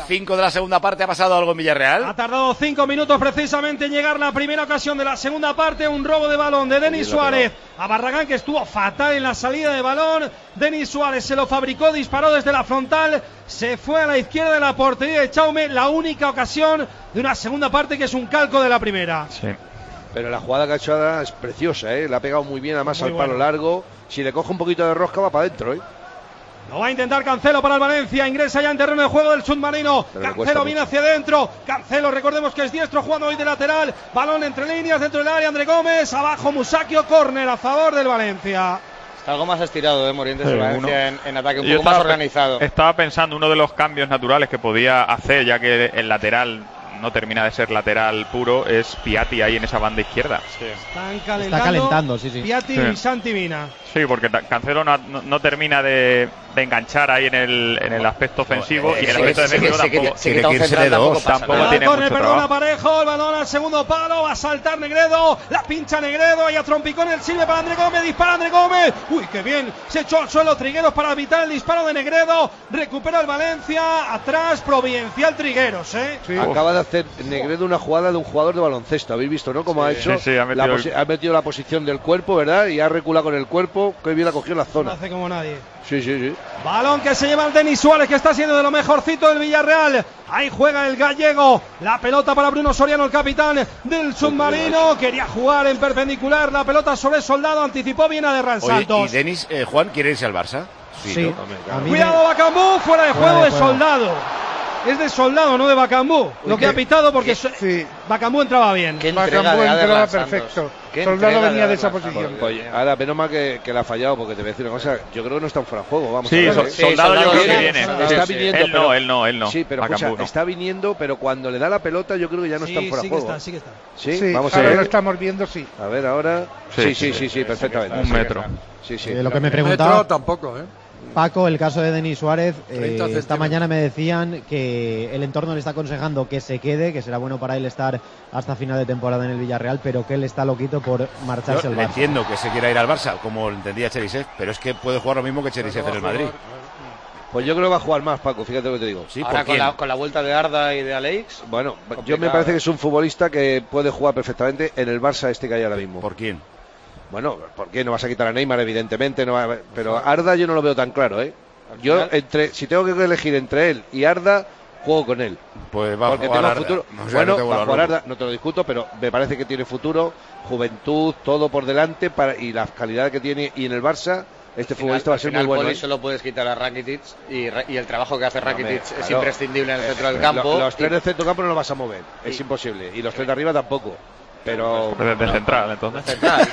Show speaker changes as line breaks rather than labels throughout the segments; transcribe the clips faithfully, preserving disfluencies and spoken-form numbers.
cinco de la segunda parte ha pasado algo en Villarreal.
Ha tardado cinco minutos precisamente en llegar la primera ocasión de la segunda parte. Un robo de balón de Denis Suárez a Barragán, que estuvo fatal en la salida de balón. Denis Suárez se lo fabricó, disparó desde la frontal, se fue a la izquierda de la portería de Chaume. La única ocasión de una segunda parte que es un calco de la primera.
Sí.
Pero la jugada que ha hecho ahora es preciosa, ¿eh? La ha pegado muy bien, además muy al palo bueno. largo. Si le coge un poquito de rosca va para adentro, ¿eh?
Lo va a intentar Cancelo para el Valencia. Ingresa ya en terreno de juego del submarino. Pero Cancelo viene hacia adentro. Cancelo, recordemos que es diestro, jugando hoy de lateral. Balón entre líneas, dentro del área. André Gómez. Abajo Musacchio. Córner a favor del Valencia.
Está algo más estirado, ¿eh? Morientes
sí,
de Valencia en, en ataque, un
Yo
poco más organizado.
Estaba pensando uno de los cambios naturales que podía hacer, ya que el lateral no termina de ser lateral puro, es Piatti ahí en esa banda izquierda.
Sí. Están calentando,
Está calentando, sí, sí.
Piatti
sí.
y Santi Mina.
Sí, porque Cancelo no, no, no termina de, de enganchar ahí en el, en el aspecto ofensivo, eh, y en el aspecto defensivo tampoco.
Tiene que irse de dos.
Tampoco tiene mucho
trabajo. Parejo, el balón al segundo palo, va a saltar Negredo, la pincha Negredo, y a trompicón el sirve para André Gómez, dispara André Gómez. Uy, qué bien, se echó al suelo Trigueros para evitar el disparo de Negredo. Recupera el Valencia, atrás providencial Trigueros, ¿eh?
Sí. Acaba de hacer Negredo una jugada de un jugador de baloncesto, habéis visto, ¿no? Como
sí,
ha hecho,
sí, sí, ha, metido
la posi-
el...
ha metido la posición del cuerpo, ¿verdad? Y ha reculado con el cuerpo, que bien ha cogido la zona.
No hace como nadie.
Sí, sí, sí.
Balón que se lleva el Denis Suárez, que está siendo de lo mejorcito del Villarreal. Ahí juega el gallego. La pelota para Bruno Soriano, el capitán del submarino. Quería jugar en perpendicular. La pelota sobre Soldado. Anticipó bien a Derran Santos.
Oye, ¿y Denis, eh, Juan, quiere irse al Barça?
Sí. sí.
¿No? Cuidado, me... Bacambú. Fuera de fuera juego de, de Soldado. Es de Soldado, no de Bacambú. Lo que ha pitado porque sí. Bacambú entraba bien.
Bacambú entraba perfecto. Soldado venía de esa posición.
Oye, ahora menos mal que, que la ha fallado, porque te voy a decir una cosa. Yo creo que no están fuera de juego. Vamos
sí,
a ver.
Sí, Soldado yo creo que viene.
Está viniendo.
Él no, él no, él no.
Sí, pero escucha, no. está viniendo, pero cuando le da la pelota yo creo que ya no
sí,
están fuera de
sí
juego.
Que está, sí que está.
Sí,
sí
vamos a
ahora
ver.
lo estamos viendo, sí.
A ver ahora. Sí, sí, sí, sí, perfectamente.
Un metro.
Sí, sí.
Eh, lo que me preguntaba
tampoco, ¿eh?
Paco, el caso de Denis Suárez, eh, esta mañana me decían que el entorno le está aconsejando que se quede, que será bueno para él estar hasta final de temporada en el Villarreal, pero que él está loquito por marcharse al Barça.
Entiendo que se quiera ir al Barça, como lo entendía Cherisev, pero es que puede jugar lo mismo que Cherisev en el Madrid.
Pues yo creo que va a jugar más, Paco, fíjate lo que te digo.
Sí, ahora con la, con la vuelta de Arda y de Alex.
Bueno, complicado. Yo me parece que es un futbolista que puede jugar perfectamente en el Barça este que hay ahora mismo.
¿Por quién?
Bueno, ¿por qué? No vas a quitar a Neymar, evidentemente, no va, pero Arda yo no lo veo tan claro, ¿eh? Yo, entre, si tengo que elegir entre él y Arda, juego con él.
Pues va
porque
a jugar
tengo
Arda.
futuro.
No, o sea,
bueno,
no
va a jugar Arda, no te lo discuto, pero me parece que tiene futuro, juventud, todo por delante, para, y la calidad que tiene. Y en el Barça, este final, futbolista va a ser muy bueno.
Poli, ¿eh? Solo puedes quitar a Rakitic, y, y el trabajo que hace Rakitic no, me, es claro, imprescindible en el centro del campo.
Los, los tres
y...
del centro del campo no los vas a mover, y... es imposible. Y los tres de arriba tampoco. Pero
de, de central, entonces.
Central.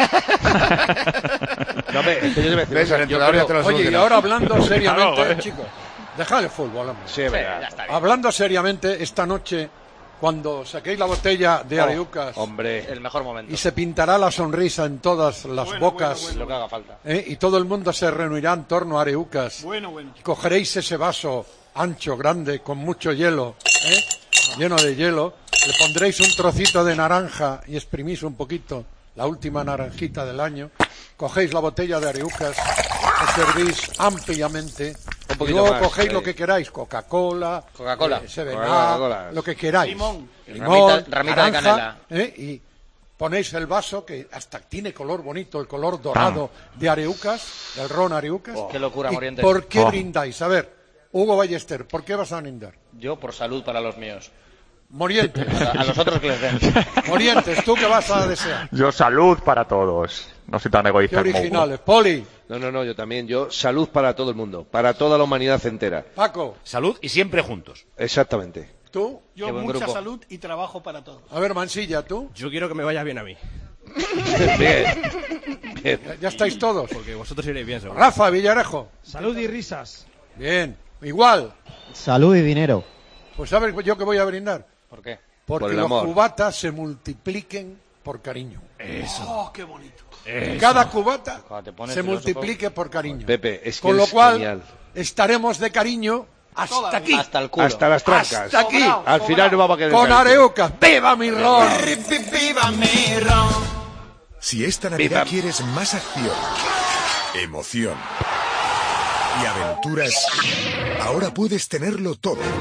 No, me, es que yo te voy a decir,
yo creo, oye, y ahora hablando seriamente, claro, chicos, dejad el fútbol, hombre.
Sí, sí,
hablando seriamente, esta noche, cuando saquéis la botella de oh, Areucas,
hombre,
el mejor momento.
Y se pintará la sonrisa en todas las
bueno,
bocas,
bueno, bueno, lo que haga falta.
¿eh? Y todo el mundo se reunirá en torno a Areucas.
Bueno, bueno.
Y cogeréis ese vaso ancho, grande, con mucho hielo, ¿eh? lleno de hielo. Le pondréis un trocito de naranja y exprimís un poquito, la última naranjita del año. Cogéis la botella de Areucas, os servís ampliamente. Un y luego más, cogéis eh. lo que queráis, Coca-Cola,
Coca-Cola,
eh, Seven Up, lo que queráis.
Limón,
Limón
ramita, ramita naranja, de canela.
Eh, y ponéis el vaso, que hasta tiene color bonito, el color dorado ah. de Areucas, del ron Areucas.
Oh, qué locura, Morientes.
¿Por qué
oh.
brindáis? A ver, Hugo Ballester, ¿por qué vas a brindar?
Yo por salud para los míos.
Morientes.
A, a los otros que les den.
Morientes, ¿tú qué vas a desear?
Yo salud para todos. No soy tan egoísta.
Qué originales. Poli.
No, no, no, yo también. Yo salud para todo el mundo, para toda la humanidad entera.
Paco.
Salud y siempre juntos.
Exactamente.
¿Tú?
Yo mucha grupo. salud y trabajo para todos.
A ver, Mansilla, ¿tú?
Yo quiero que me vaya bien a mí.
Bien. Bien.
¿Ya, ya estáis todos?
Porque vosotros iréis bien, seguro.
Rafa Villarejo.
Salud y risas.
Bien. Igual.
Salud y dinero.
Pues a ver, yo que voy a brindar.
¿Por qué?
Porque
por
los
amor.
cubatas se multipliquen por cariño.
Eso. Oh, qué bonito.
Eso. Cada cubata se multiplique por cariño.
Pepe, es que
con lo cual
genial.
Estaremos de cariño hasta Toda aquí.
Hasta el culo.
Hasta las trancas.
Hasta aquí.
Sobrao, Al final sobrao. No vamos a quedar.
Con Areucas. ¡Viva mi ron!
¡Viva mi ron!
Si esta Navidad Viva. quieres más acción, emoción y aventuras, ahora puedes tenerlo todo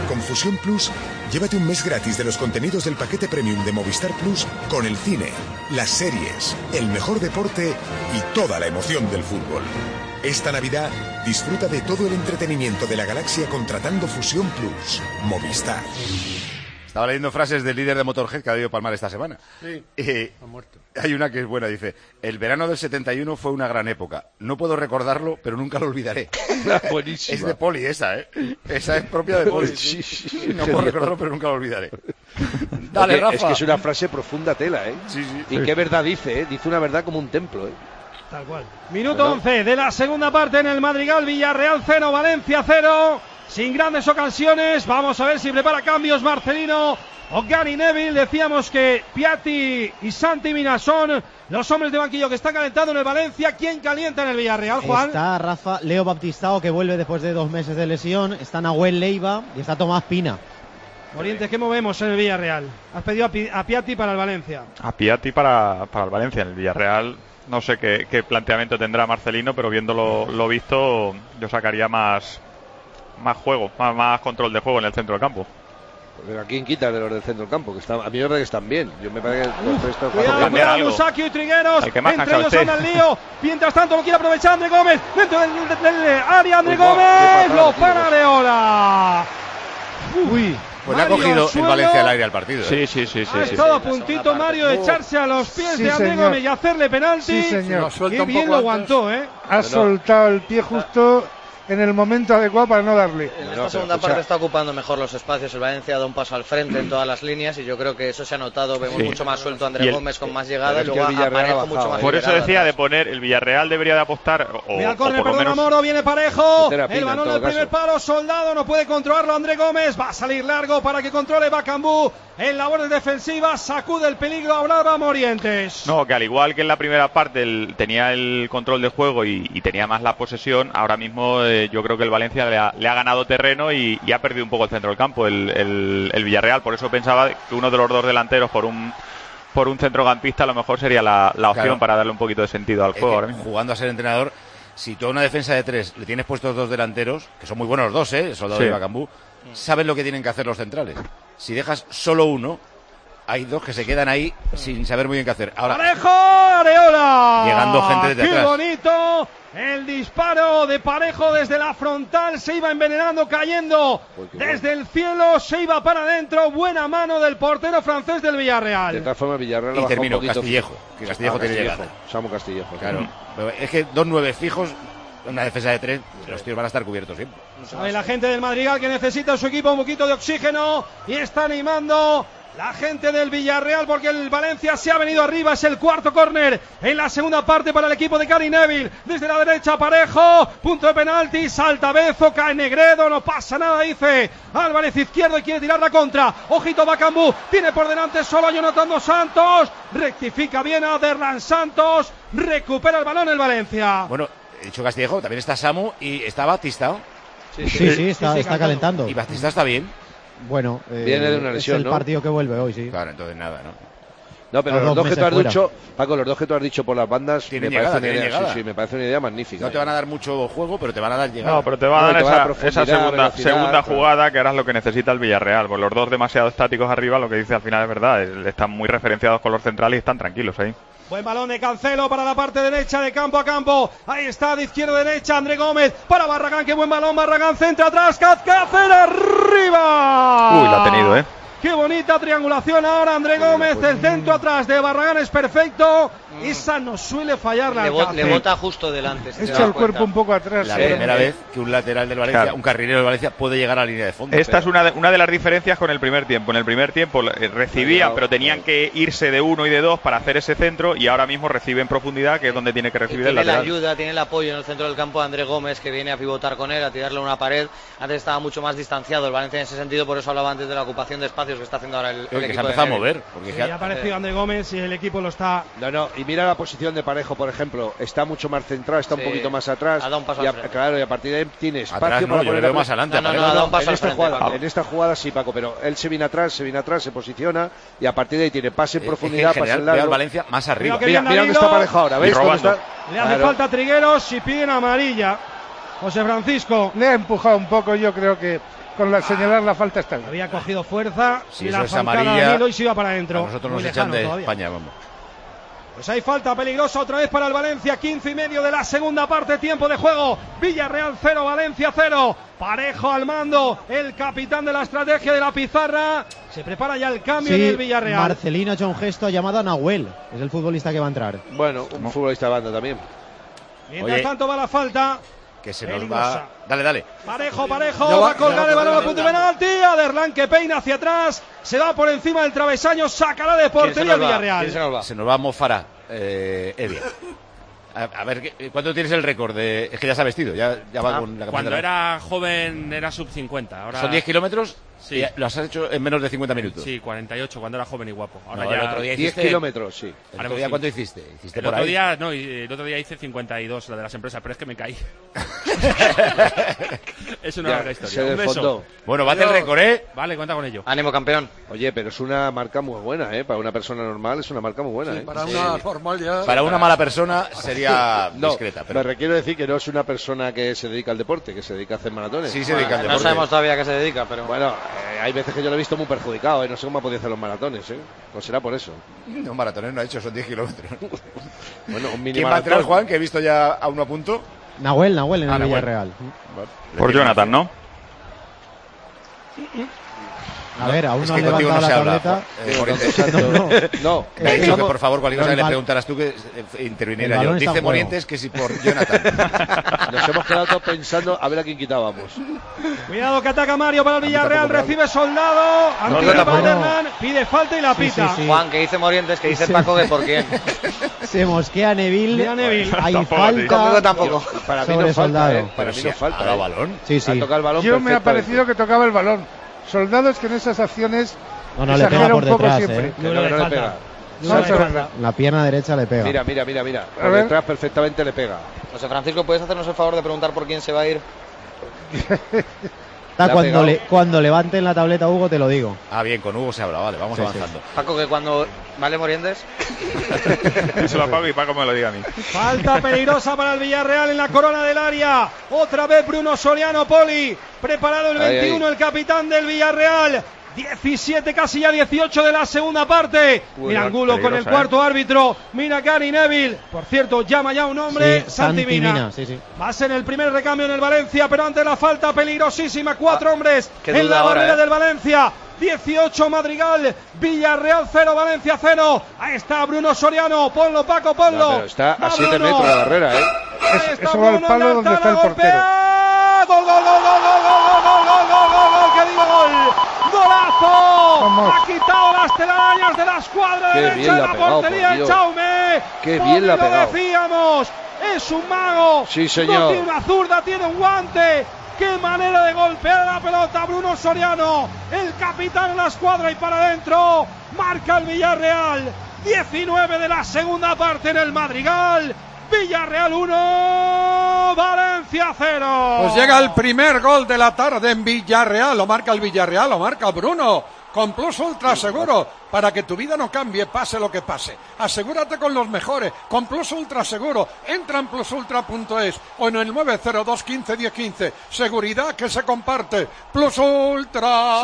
con Fusión Plus, llévate un mes gratis de los contenidos del paquete premium de Movistar Plus con el cine, las series, el mejor deporte y toda la emoción del fútbol. Esta Navidad, disfruta de todo el entretenimiento de la galaxia contratando Fusión Plus. Movistar.
Estaba leyendo frases del líder de Motorhead que ha debido palmar esta semana.
Sí,
eh,
ha muerto.
Hay una que es buena, dice: el verano del setenta y uno fue una gran época. No puedo recordarlo, pero nunca lo olvidaré.
Buenísima.
Es de Poli esa, ¿eh? Esa es propia de Poli.
Sí, sí, sí.
No puedo recordarlo, pero nunca lo olvidaré. Dale,
es,
Rafa.
es que es una frase profunda tela, ¿eh?
Sí, sí.
Y qué verdad dice, ¿eh? Dice una verdad como un templo, ¿eh?
Tal cual. Minuto once de la segunda parte en el Madrigal. Villarreal cero, Valencia cero. Sin grandes ocasiones. Vamos a ver si prepara cambios Marcelino o Gary Neville. Decíamos que Piatti y Santi Mina son los hombres de banquillo que están calentando en el Valencia. ¿Quién calienta en el Villarreal, Juan?
Está Rafa Leo Baptistao, que vuelve después de dos meses de lesión. Está Nahuel Leiva y está Tomás Pina.
Morientes, ¿qué movemos en el Villarreal? Has pedido a, Pi a Piatti para el Valencia.
A Piatti para, para el Valencia. En el Villarreal no sé qué, qué planteamiento tendrá Marcelino, pero viendo lo, lo visto, yo sacaría más, más juego, más, más control de juego en el centro del campo.
Pero ¿a quién quita de los del centro del campo? Que están, a mí me parece que están bien. Yo me parece que los tres están
Cuidado, cuidado, Musacchio y Trigueros. Entre ellos anda el lío. Mientras tanto lo quiere aprovechar André Gómez. Dentro del, del, del área, André Uy, Gómez. No, lo para Areola.
Uy. Pues le ha cogido el Valencia al aire al partido. ¿eh?
Sí, sí, sí. sí
ha
sí,
estado
sí.
a puntito Mario de echarse a los pies
sí,
de André
señor.
Gómez y hacerle penalti.
Sí, señor.
Qué bien lo aguantó, ¿eh?
Ha soltado el pie justo en el momento adecuado para no darle.
En esta segunda parte está ocupando mejor los espacios. El Valencia da un paso al frente en todas las líneas y yo creo que eso se ha notado. Vemos sí. mucho más suelto a André el, Gómez con más llegadas. Luego Parejo mucho más.
Por eso decía de poner el Villarreal debería de apostar. O,
Mira el córner,
o por lo
perdona,
menos...
Moro, viene Parejo.
Pina,
el balón del primer palo, Soldado no puede controlarlo. André Gómez va a salir largo para que controle Bacambú. En labores defensivas sacude el peligro a Brava Morientes.
No, que al igual que en la primera parte el, tenía el control de juego y, y tenía más la posesión, ahora mismo eh, yo creo que el Valencia le ha, le ha ganado terreno y, y ha perdido un poco el centro del campo, el, el, el Villarreal. Por eso pensaba que uno de los dos delanteros por un por un centrocampista a lo mejor sería la, la opción claro. para darle un poquito de sentido al
es
juego.
Que,
ahora mismo.
Jugando a ser entrenador, si tú a una defensa de tres le tienes puestos dos delanteros, que son muy buenos los dos, ¿eh? Soldado sí. y Bacambú, saben lo que tienen que hacer los centrales. Si dejas solo uno, hay dos que se quedan ahí sin saber muy bien qué hacer. Ahora,
Parejo, Areola.
Llegando gente desde
¡Qué
atrás.
bonito! El disparo de Parejo desde la frontal, se iba envenenando, cayendo desde el cielo, se iba para adentro. Buena mano del portero francés del Villarreal.
De todas formas, Villarreal
y terminó Castillejo, que Castillejo
ah,
tiene llegada.
Samu Castillejo.
Claro, pero es que dos nueve fijos, una defensa de tres, los tíos van a estar cubiertos siempre.
Sabe la gente del Madrigal que necesita en su equipo un poquito de oxígeno y está animando la gente del Villarreal porque el Valencia se ha venido arriba. Es el cuarto córner en la segunda parte para el equipo de Gary Neville. Desde la derecha Parejo, punto de penalti, salta Bezo, cae Negredo, no pasa nada, dice Álvarez izquierdo y quiere tirar la contra. Ojito Bacambú, tiene por delante solo a Jonathan dos Santos, rectifica bien a Derlan Santos, recupera el balón el Valencia.
Bueno, he dicho Castillejo, también está Samu y está Batista.
Sí, sí, sí, sí, está, sí, sí, está calentando.
Y Batista está bien.
Bueno, eh,
viene de una lesión,
es el
¿no?
partido que vuelve hoy, sí.
Claro, entonces nada, ¿no?
No, pero los, los dos que tú has
fuera.
dicho, Paco, los dos que tú has dicho por las bandas, me
llegada,
parece una idea,
llegada.
sí, sí, me parece una idea magnífica.
No te van a dar mucho juego, pero te van a dar llegada.
No, pero te va a dar
no,
esa,
a dar
esa segunda, segunda
pero...
jugada que ahora es lo que necesita el Villarreal. Pues los dos demasiado estáticos arriba, lo que dice al final es verdad. Están muy referenciados con los centrales y están tranquilos ahí.
Buen balón de Cancelo para la parte derecha de campo a campo. Ahí está de izquierda a derecha André Gómez para Barragán. Qué buen balón. Barragán centra atrás. Cazcácer arriba.
Uy, la ha tenido, ¿eh?
Qué bonita triangulación ahora André Gómez. El centro atrás de Barragán es perfecto. Esa no suele fallar la
Le, bo le bota justo delante.
Echa el cuerpo un poco atrás.
La
¿eh?
primera vez que un lateral del Valencia,
claro.
un carrilero del Valencia puede llegar a la línea de fondo.
Esta
pero...
es una de, una de las diferencias con el primer tiempo. En el primer tiempo eh, recibían, pero tenían que irse de uno y de dos para hacer ese centro y ahora mismo recibe en profundidad, que es donde tiene que recibir el lateral.
Tiene la ayuda, tiene el apoyo en el centro del campo de André Gómez, que viene a pivotar con él, a tirarle a una pared. Antes estaba mucho más distanciado el Valencia en ese sentido, por eso hablaba antes de la ocupación de espacios que está haciendo ahora el, el
que
equipo.
Se ha empezado a mover. Porque
sí,
ya
ha aparecido André Gómez y el equipo lo está...
No, no, y mira la posición de Parejo, por ejemplo, está mucho más centrado, está sí. un poquito más atrás.
Ha dado un paso
y a,
al frente.
Claro, y a partir de ahí tiene espacio
atrás,
para
no, yo
poner
le veo más adelante.
No, no, no, ha dado un paso
en,
al
esta
frente,
jugada, en esta jugada sí, Paco, pero él se viene atrás, se viene atrás, se posiciona y a partir de ahí tiene pase en profundidad,
es que en
pase
general,
en largo.
veo al Valencia más arriba.
Mira, mira dónde está Parejo ahora, ¿ves? ¿Dónde está?
Le hace claro. falta a Trigueros y piden amarilla. José Francisco.
Le ha empujado un poco, yo creo que con la señalar la falta está bien.
Había cogido fuerza
si
y
eso
la
es
zancada
amarilla,
de Danilo y se iba para adentro.
A nosotros
Muy
nos echan de
todavía.
España, vamos.
Pues hay falta peligrosa otra vez para el Valencia, quince y medio de la segunda parte, tiempo de juego. Villarreal cero, Valencia cero. Parejo al mando, el capitán de la estrategia de la pizarra. Se prepara ya el cambio
Sí,
en el Villarreal.
Marcelino ha hecho un gesto, ha llamado a Nahuel, es el futbolista que va a entrar.
Bueno, un no. futbolista de banda también.
Mientras
Oye,
tanto va la falta.
Que se nos va. Dale, dale.
Parejo, parejo, no va, va a colgar no, el balón a punto de penalti. Aderlan que peina hacia atrás. Se va por encima del travesaño, sacará de portería el Villarreal.
Se nos va, se nos va a Mofara, eh, Evia. A, a ver, ¿cuánto tienes el récord? De, es que ya se ha vestido, ya, ya va
ah,
con la
Cuando era joven era sub cincuenta. Ahora...
¿Son diez kilómetros?
Sí.
Lo has hecho en menos de cincuenta minutos.
Sí, cuarenta y ocho cuando era joven y guapo. Ahora
no,
ya
el otro día
diez kilómetros, sí.
¿El otro día cuánto hiciste? ¿Hiciste
el
por
otro
ahí?
día, no, el otro día hice cincuenta y dos, la de las empresas, pero es que me caí. Es una larga historia.
Se
un beso.
Bueno, bate el récord, ¿eh?
Vale, cuenta con ello.
Ánimo, campeón.
Oye, pero es una marca muy buena, ¿eh? Para una persona normal es una marca muy buena,
sí,
¿eh?
Para una sí. normal ya.
Para una mala persona sería
no,
discreta. Pero...
me requiero decir que no es una persona que se dedica al deporte, que se dedica a hacer maratones.
Sí, se dedica
bueno,
al
no
deporte.
No sabemos todavía a qué se dedica, pero...
Bueno, eh, hay veces que yo lo he visto muy perjudicado, ¿eh? No sé cómo ha podido hacer los maratones, ¿eh? No será por eso.
No, maratones no ha hecho, son diez kilómetros.
Bueno, un mini
¿Quién va a entrar, Juan, que he visto ya a uno a punto?
Nahuel, Nahuel en
ah,
el
Nahuel.
Villarreal.
Por Jonathan, ¿no?
A ver, aún
es
no
que
han levantado
no
la
se
tableta.
Habla,
no, no.
no.
Me ha dicho que por favor cualquier cosa
el
le
bal...
preguntaras tú que eh, interviniera yo. Dice Morientes que si por Jonathan.
Nos hemos quedado todos pensando a ver a quién quitábamos.
Cuidado que ataca Mario para el Villarreal, recibe Soldado, anticipa Aderlan, pide falta y la
sí,
pita.
Sí, sí. Juan, que dice Morientes, que dice sí. Paco que por quién.
Se mosquea Neville.
Neville.
Hay
tampoco,
falta.
Conmigo tampoco.
Yo, para mí no falta, eh. Para mí no falta.
¿Ha balón?
Sí, sí.
Ha tocado el balón.
Yo me ha parecido que tocaba el balón. Soldado es que en esas acciones
no, no le pega por detrás, eh.
No,
no, no le pega.
No, no, no,
la pierna derecha le pega.
Mira, mira, mira, mira. Por detrás perfectamente le pega.
José Francisco, ¿puedes hacernos el favor de preguntar por quién se va a ir?
Le cuando, le, cuando levanten la tableta Hugo te lo digo.
Ah, bien, con Hugo se habla, vale, vamos sí, avanzando.
Sí. Paco, que cuando... ¿Vale, Morientes?
Se lo apago y Paco me lo diga a mí.
Falta peligrosa para el Villarreal en la corona del área. Otra vez Bruno Soriano, Poli. Preparado el veintiuno, ahí, ahí. El capitán del Villarreal. diecisiete, casi ya dieciocho de la segunda parte. Uy, mira Angulo con el cuarto eh. árbitro. Mira Gary Neville. Por cierto, llama ya un hombre.
Sí,
Santi Mina.
Mina sí, sí.
Va a ser el primer recambio en el Valencia, pero ante la falta peligrosísima. Cuatro ah, hombres en la
ahora,
barrera
eh.
del Valencia. dieciocho Madrigal, Villarreal cero, Valencia cero. Ahí está Bruno Soriano. Ponlo, Paco, ponlo.
No, pero está a siete metros la barrera, ¿eh?
Ahí está
Eso
Bruno,
va al palo donde está el portero.
Gol, gol, gol, gol, gol, gol, gol, gol, gol, gol, gol, que digo gol. ¡Golazo!
Vamos.
Ha quitado las telarañas de la escuadra
Qué
derecha de la
pegado,
portería el Chaume.
Qué bien la ha pegado.
Lo decíamos, es un mago.
Sí, señor.
No tiene una zurda, tiene un guante. ¡Qué manera de golpear la pelota! Bruno Soriano, el capitán de la escuadra y para adentro. Marca el Villarreal. diecinueve de la segunda parte en el Madrigal. Villarreal uno, Valencia cero.
Pues llega el primer gol de la tarde en Villarreal. Lo marca el Villarreal, lo marca Bruno. Con Plus Ultra Seguro, para que tu vida no cambie, pase lo que pase. Asegúrate con los mejores, con Plus Ultra Seguro. Entra en plus ultra punto es o en el nueve cero dos quince diez quince. Seguridad que se comparte. Plus Ultra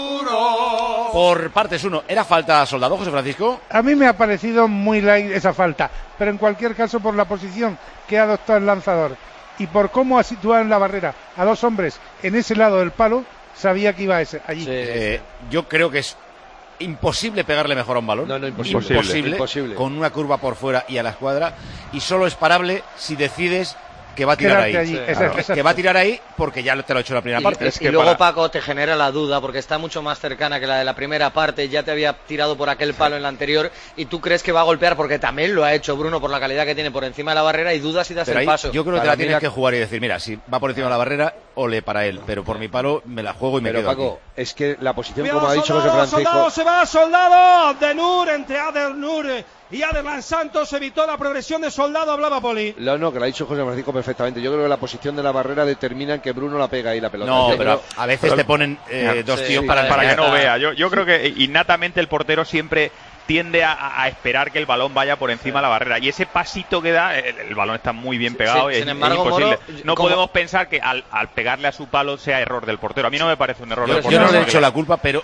Seguro.
Por partes uno, ¿era falta Soldado, José Francisco?
A mí me ha parecido muy light esa falta, pero en cualquier caso por la posición que ha adoptado el lanzador y por cómo ha situado en la barrera a dos hombres en ese lado del palo, sabía que iba a ese, allí.
Sí, eh, yo creo que es imposible pegarle mejor a un balón.
No, no, imposible.
Imposible,
imposible.
Con una curva por fuera y a la escuadra. Y solo es parable si decides que va a tirar ahí.
allí.
Sí,
claro.
que, que va a tirar ahí porque ya te lo ha hecho la primera
y,
parte.
Y,
es que
y luego,
para...
Paco, te genera la duda porque está mucho más cercana que la de la primera parte. Ya te había tirado por aquel palo en la anterior y tú crees que va a golpear porque también lo ha hecho Bruno por la calidad que tiene por encima de la barrera y dudas si das
Pero
el
ahí,
paso.
yo creo que
para
te la tienes
la...
que jugar y decir, mira, si va por encima de la barrera, ole para él. Pero por mi palo me la juego y me
Pero,
quedo
Paco,
aquí.
es que la posición,
Cuidado,
como ha dicho
Soldado,
José Francisco...
Soldado, se va, Soldado, Adenur, entre Adenur y Aderlan Santos, evitó la progresión de Soldado, hablaba Poli.
No, no, que lo ha dicho José Francisco perfectamente. Yo creo que la posición de la barrera determina que Bruno la pega ahí la pelota.
No,
Yo
pero
creo...
a veces pero... te ponen eh, dos
sí,
tíos
sí,
para,
para que no vea. Yo, yo creo que innatamente el portero siempre tiende a, a esperar que el balón vaya por encima de la barrera. Y ese pasito que da, el, el balón está muy bien pegado. Sí, es, sin embargo, es imposible. Moro, no como... podemos pensar que al, al pegarle a su palo sea error del portero. A mí no me parece un error
yo,
del portero.
Yo no le he hecho la culpa, pero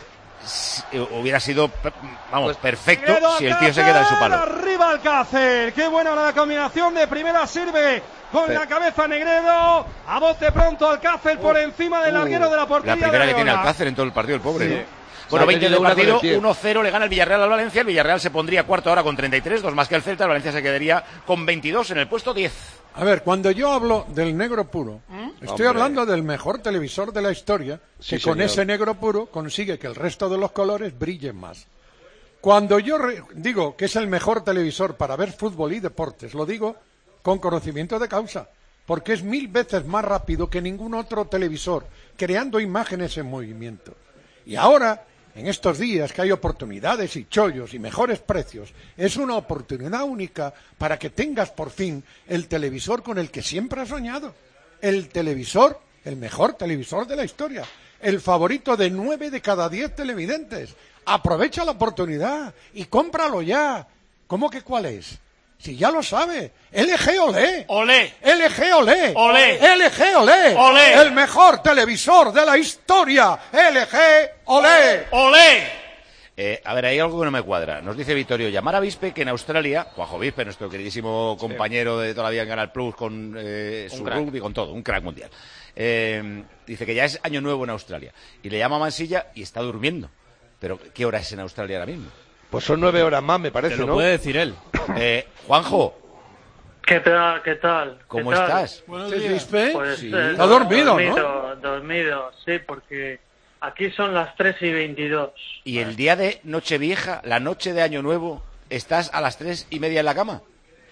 hubiera sido, vamos, pues, perfecto si el tío se queda en su palo.
Arriba Alcácer, qué buena la combinación de primera sirve con sí. la cabeza Negredo, a bote pronto Alcácer uh, por encima del larguero uh, de la portería.
La primera
de
que tiene Alcácer en todo el partido, el pobre. Sí. ¿no?
Bueno,
veinte del partido, uno cero le gana el Villarreal al Valencia, el Villarreal se pondría cuarto ahora con treinta y tres, dos más que el Celta, el Valencia se quedaría con veintidós en el puesto diez.
A ver, cuando yo hablo del negro puro, ¿Mm? estoy Hombre. hablando del mejor televisor de la historia, que sí, con señor. ese negro puro consigue que el resto de los colores brillen más. Cuando yo re- digo que es el mejor televisor para ver fútbol y deportes, lo digo con conocimiento de causa, porque es mil veces más rápido que ningún otro televisor, creando imágenes en movimiento. Y ahora, en estos días que hay oportunidades y chollos y mejores precios, es una oportunidad única para que tengas por fin el televisor con el que siempre has soñado. El televisor, el mejor televisor de la historia, el favorito de nueve de cada diez televidentes. Aprovecha la oportunidad y cómpralo ya. ¿Cómo que cuál es? Si ya lo sabe, L G Olé.
Olé.
L G Olé.
Olé.
L G Olé.
Olé.
El mejor televisor de la historia. L G Olé.
Olé.
Eh, a ver, hay algo que no me cuadra. Nos dice Vittorio, llamar a Vispe que en Australia, Juanjo Vispe, nuestro queridísimo compañero de toda la vida en Canal Plus con eh, su rugby, con todo, un crack mundial. Eh, dice que ya es año nuevo en Australia. Y le llama a Mansilla y está durmiendo. Pero, ¿qué hora es en Australia ahora mismo?
Pues son nueve horas más, me parece,
Te lo
¿no?
puede decir él. Eh, Juanjo.
¿Qué tal? ¿Qué tal?
¿Cómo
¿Qué tal?
estás?
Buenos días. Pues,
sí.
eh,
¿Está dormido,
dormido,
no?
Dormido, sí, porque aquí son las tres y veintidós.
¿Y el día de Nochevieja, la noche de Año Nuevo, estás a las tres y media en la cama?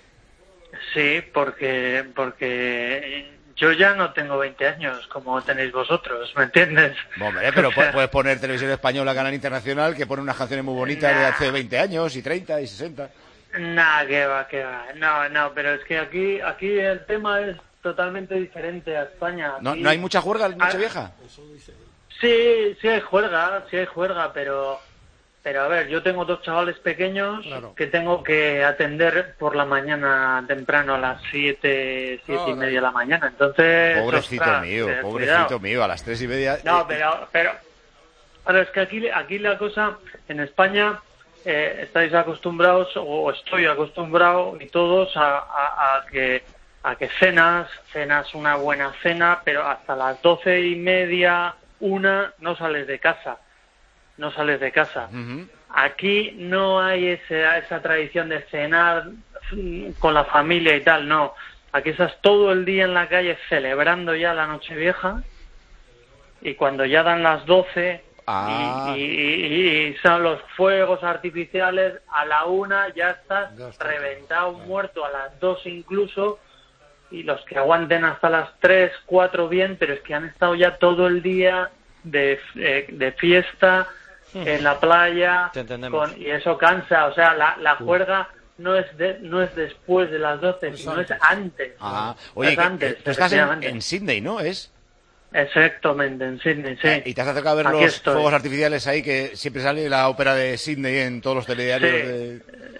Sí, porque porque yo ya no tengo veinte años como tenéis vosotros, ¿me entiendes?
Hombre, pero o sea, puedes poner Televisión Española, Canal Internacional, que pone unas canciones muy bonitas nah. de hace veinte años, y treinta, y sesenta.
Nah, que va, que va. No, no, pero es que aquí aquí el tema es totalmente diferente a España. Aquí...
¿No, ¿No hay mucha juerga en Nochevieja?
Sí, sí hay juerga, sí hay juerga, pero... Pero a ver, yo tengo dos chavales pequeños claro. que tengo que atender por la mañana temprano a las siete, siete oh, y media de la mañana. Entonces,
pobrecito ostras, mío, eh, pobrecito cuidado. mío, a las tres y media.
No, pero, pero, pero es que aquí, aquí la cosa en España eh, estáis acostumbrados o estoy acostumbrado y todos a, a, a que a que cenas, cenas una buena cena, pero hasta las doce y media, una no sales de casa. No sales de casa. Uh-huh. Aquí no hay ese, esa tradición de cenar con la familia y tal, no. Aquí estás todo el día en la calle celebrando ya la Nochevieja y cuando ya dan las doce ah. y, y, y, y son los fuegos artificiales, a la una ya estás ya está. reventado, muerto, a las dos incluso, y los que aguanten hasta las tres, cuatro bien, pero es que han estado ya todo el día de, eh, de fiesta en la playa con, y eso cansa, o sea, la, la juerga no es de, no es después de las doce, sino es antes.
Ah, oye,
es antes,
tú estás en, en Sydney, ¿no? ¿Es?
Exactamente, en Sydney, sí.
¿Y te has acercado a ver
Aquí
los
estoy.
fuegos artificiales ahí, que siempre sale la ópera de Sydney en todos los telediarios?
Sí.
De...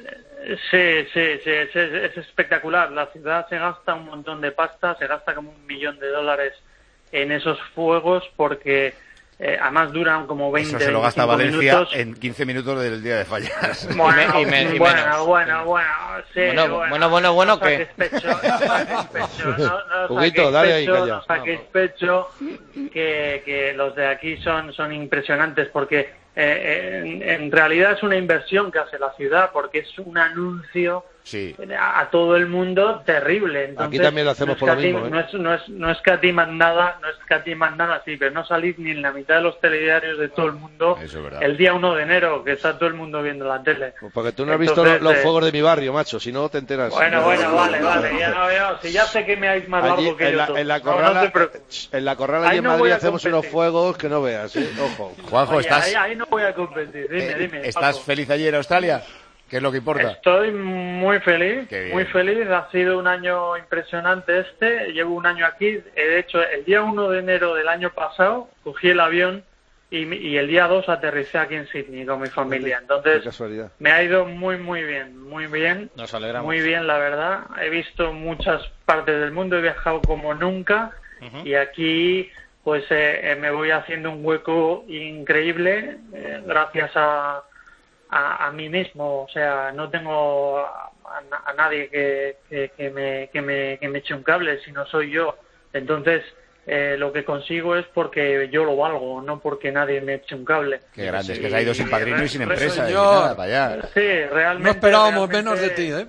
Sí, sí, sí, es, es espectacular. La ciudad se gasta un montón de pasta, se gasta como un millón de dólares en esos fuegos porque... Eh, además duran como veinte,
Eso se lo gasta Valencia
minutos.
en quince minutos del día de fallas.
Bueno, y me, y me, y bueno, bueno, bueno, sí,
bueno,
bueno,
bueno, bueno, bueno,
no saquéis pecho, no saquéis pecho, no, no
Juguito,
saquéis
dale
pecho,
ahí,
no saquéis pecho, que, que los de aquí son, son impresionantes porque eh, en, en realidad es una inversión que hace la ciudad porque es un anuncio
sí.
a, a todo el mundo terrible. Entonces,
aquí también lo hacemos no por lo mismo, ¿eh?
no, es, no, es, no escatiman nada, no escatiman nada, sí, pero no salís ni en la mitad de los telediarios de todo el mundo el día uno de enero, que está todo el mundo viendo la tele.
Pues porque tú no has
Entonces,
visto los, los
eh,
fuegos de mi barrio, macho, si no te enteras.
Bueno,
no,
bueno,
no,
vale,
no,
vale,
no,
ya no veo, si ya sé que me hay más
allí,
largo que
en
yo
la,
todo.
en la
No,
corrala,
no
en la corrala allí en
no
Madrid
hacemos
competir. unos fuegos que no veas, ¿eh? Ojo.
Juanjo,
Oye,
estás...
ahí, ahí no voy a competir, dime,
eh,
dime.
¿Estás
Paco.
feliz allí en Australia? ¿Qué es lo que importa?
Estoy muy feliz, muy feliz. Ha sido un año impresionante este. Llevo un año aquí. De hecho, el día uno de enero del año pasado cogí el avión y, y el día dos aterricé aquí en Sydney con mi familia. Entonces me ha ido muy muy bien, muy bien.
Nos alegramos.
Muy bien, la verdad. He visto muchas partes del mundo, he viajado como nunca uh-huh. y aquí pues eh, me voy haciendo un hueco increíble eh, gracias a, a, a mí mismo. O sea, no tengo a, a nadie que, que, que, me, que, me, que me eche un cable, sino soy yo. Entonces, eh, lo que consigo es porque yo lo valgo, no porque nadie me eche un cable.
Qué grande, es que se ha ido sin padrino y sin empresa. Y
nada, para allá. Sí, realmente.
No esperábamos
realmente,
menos de ti, ¿eh?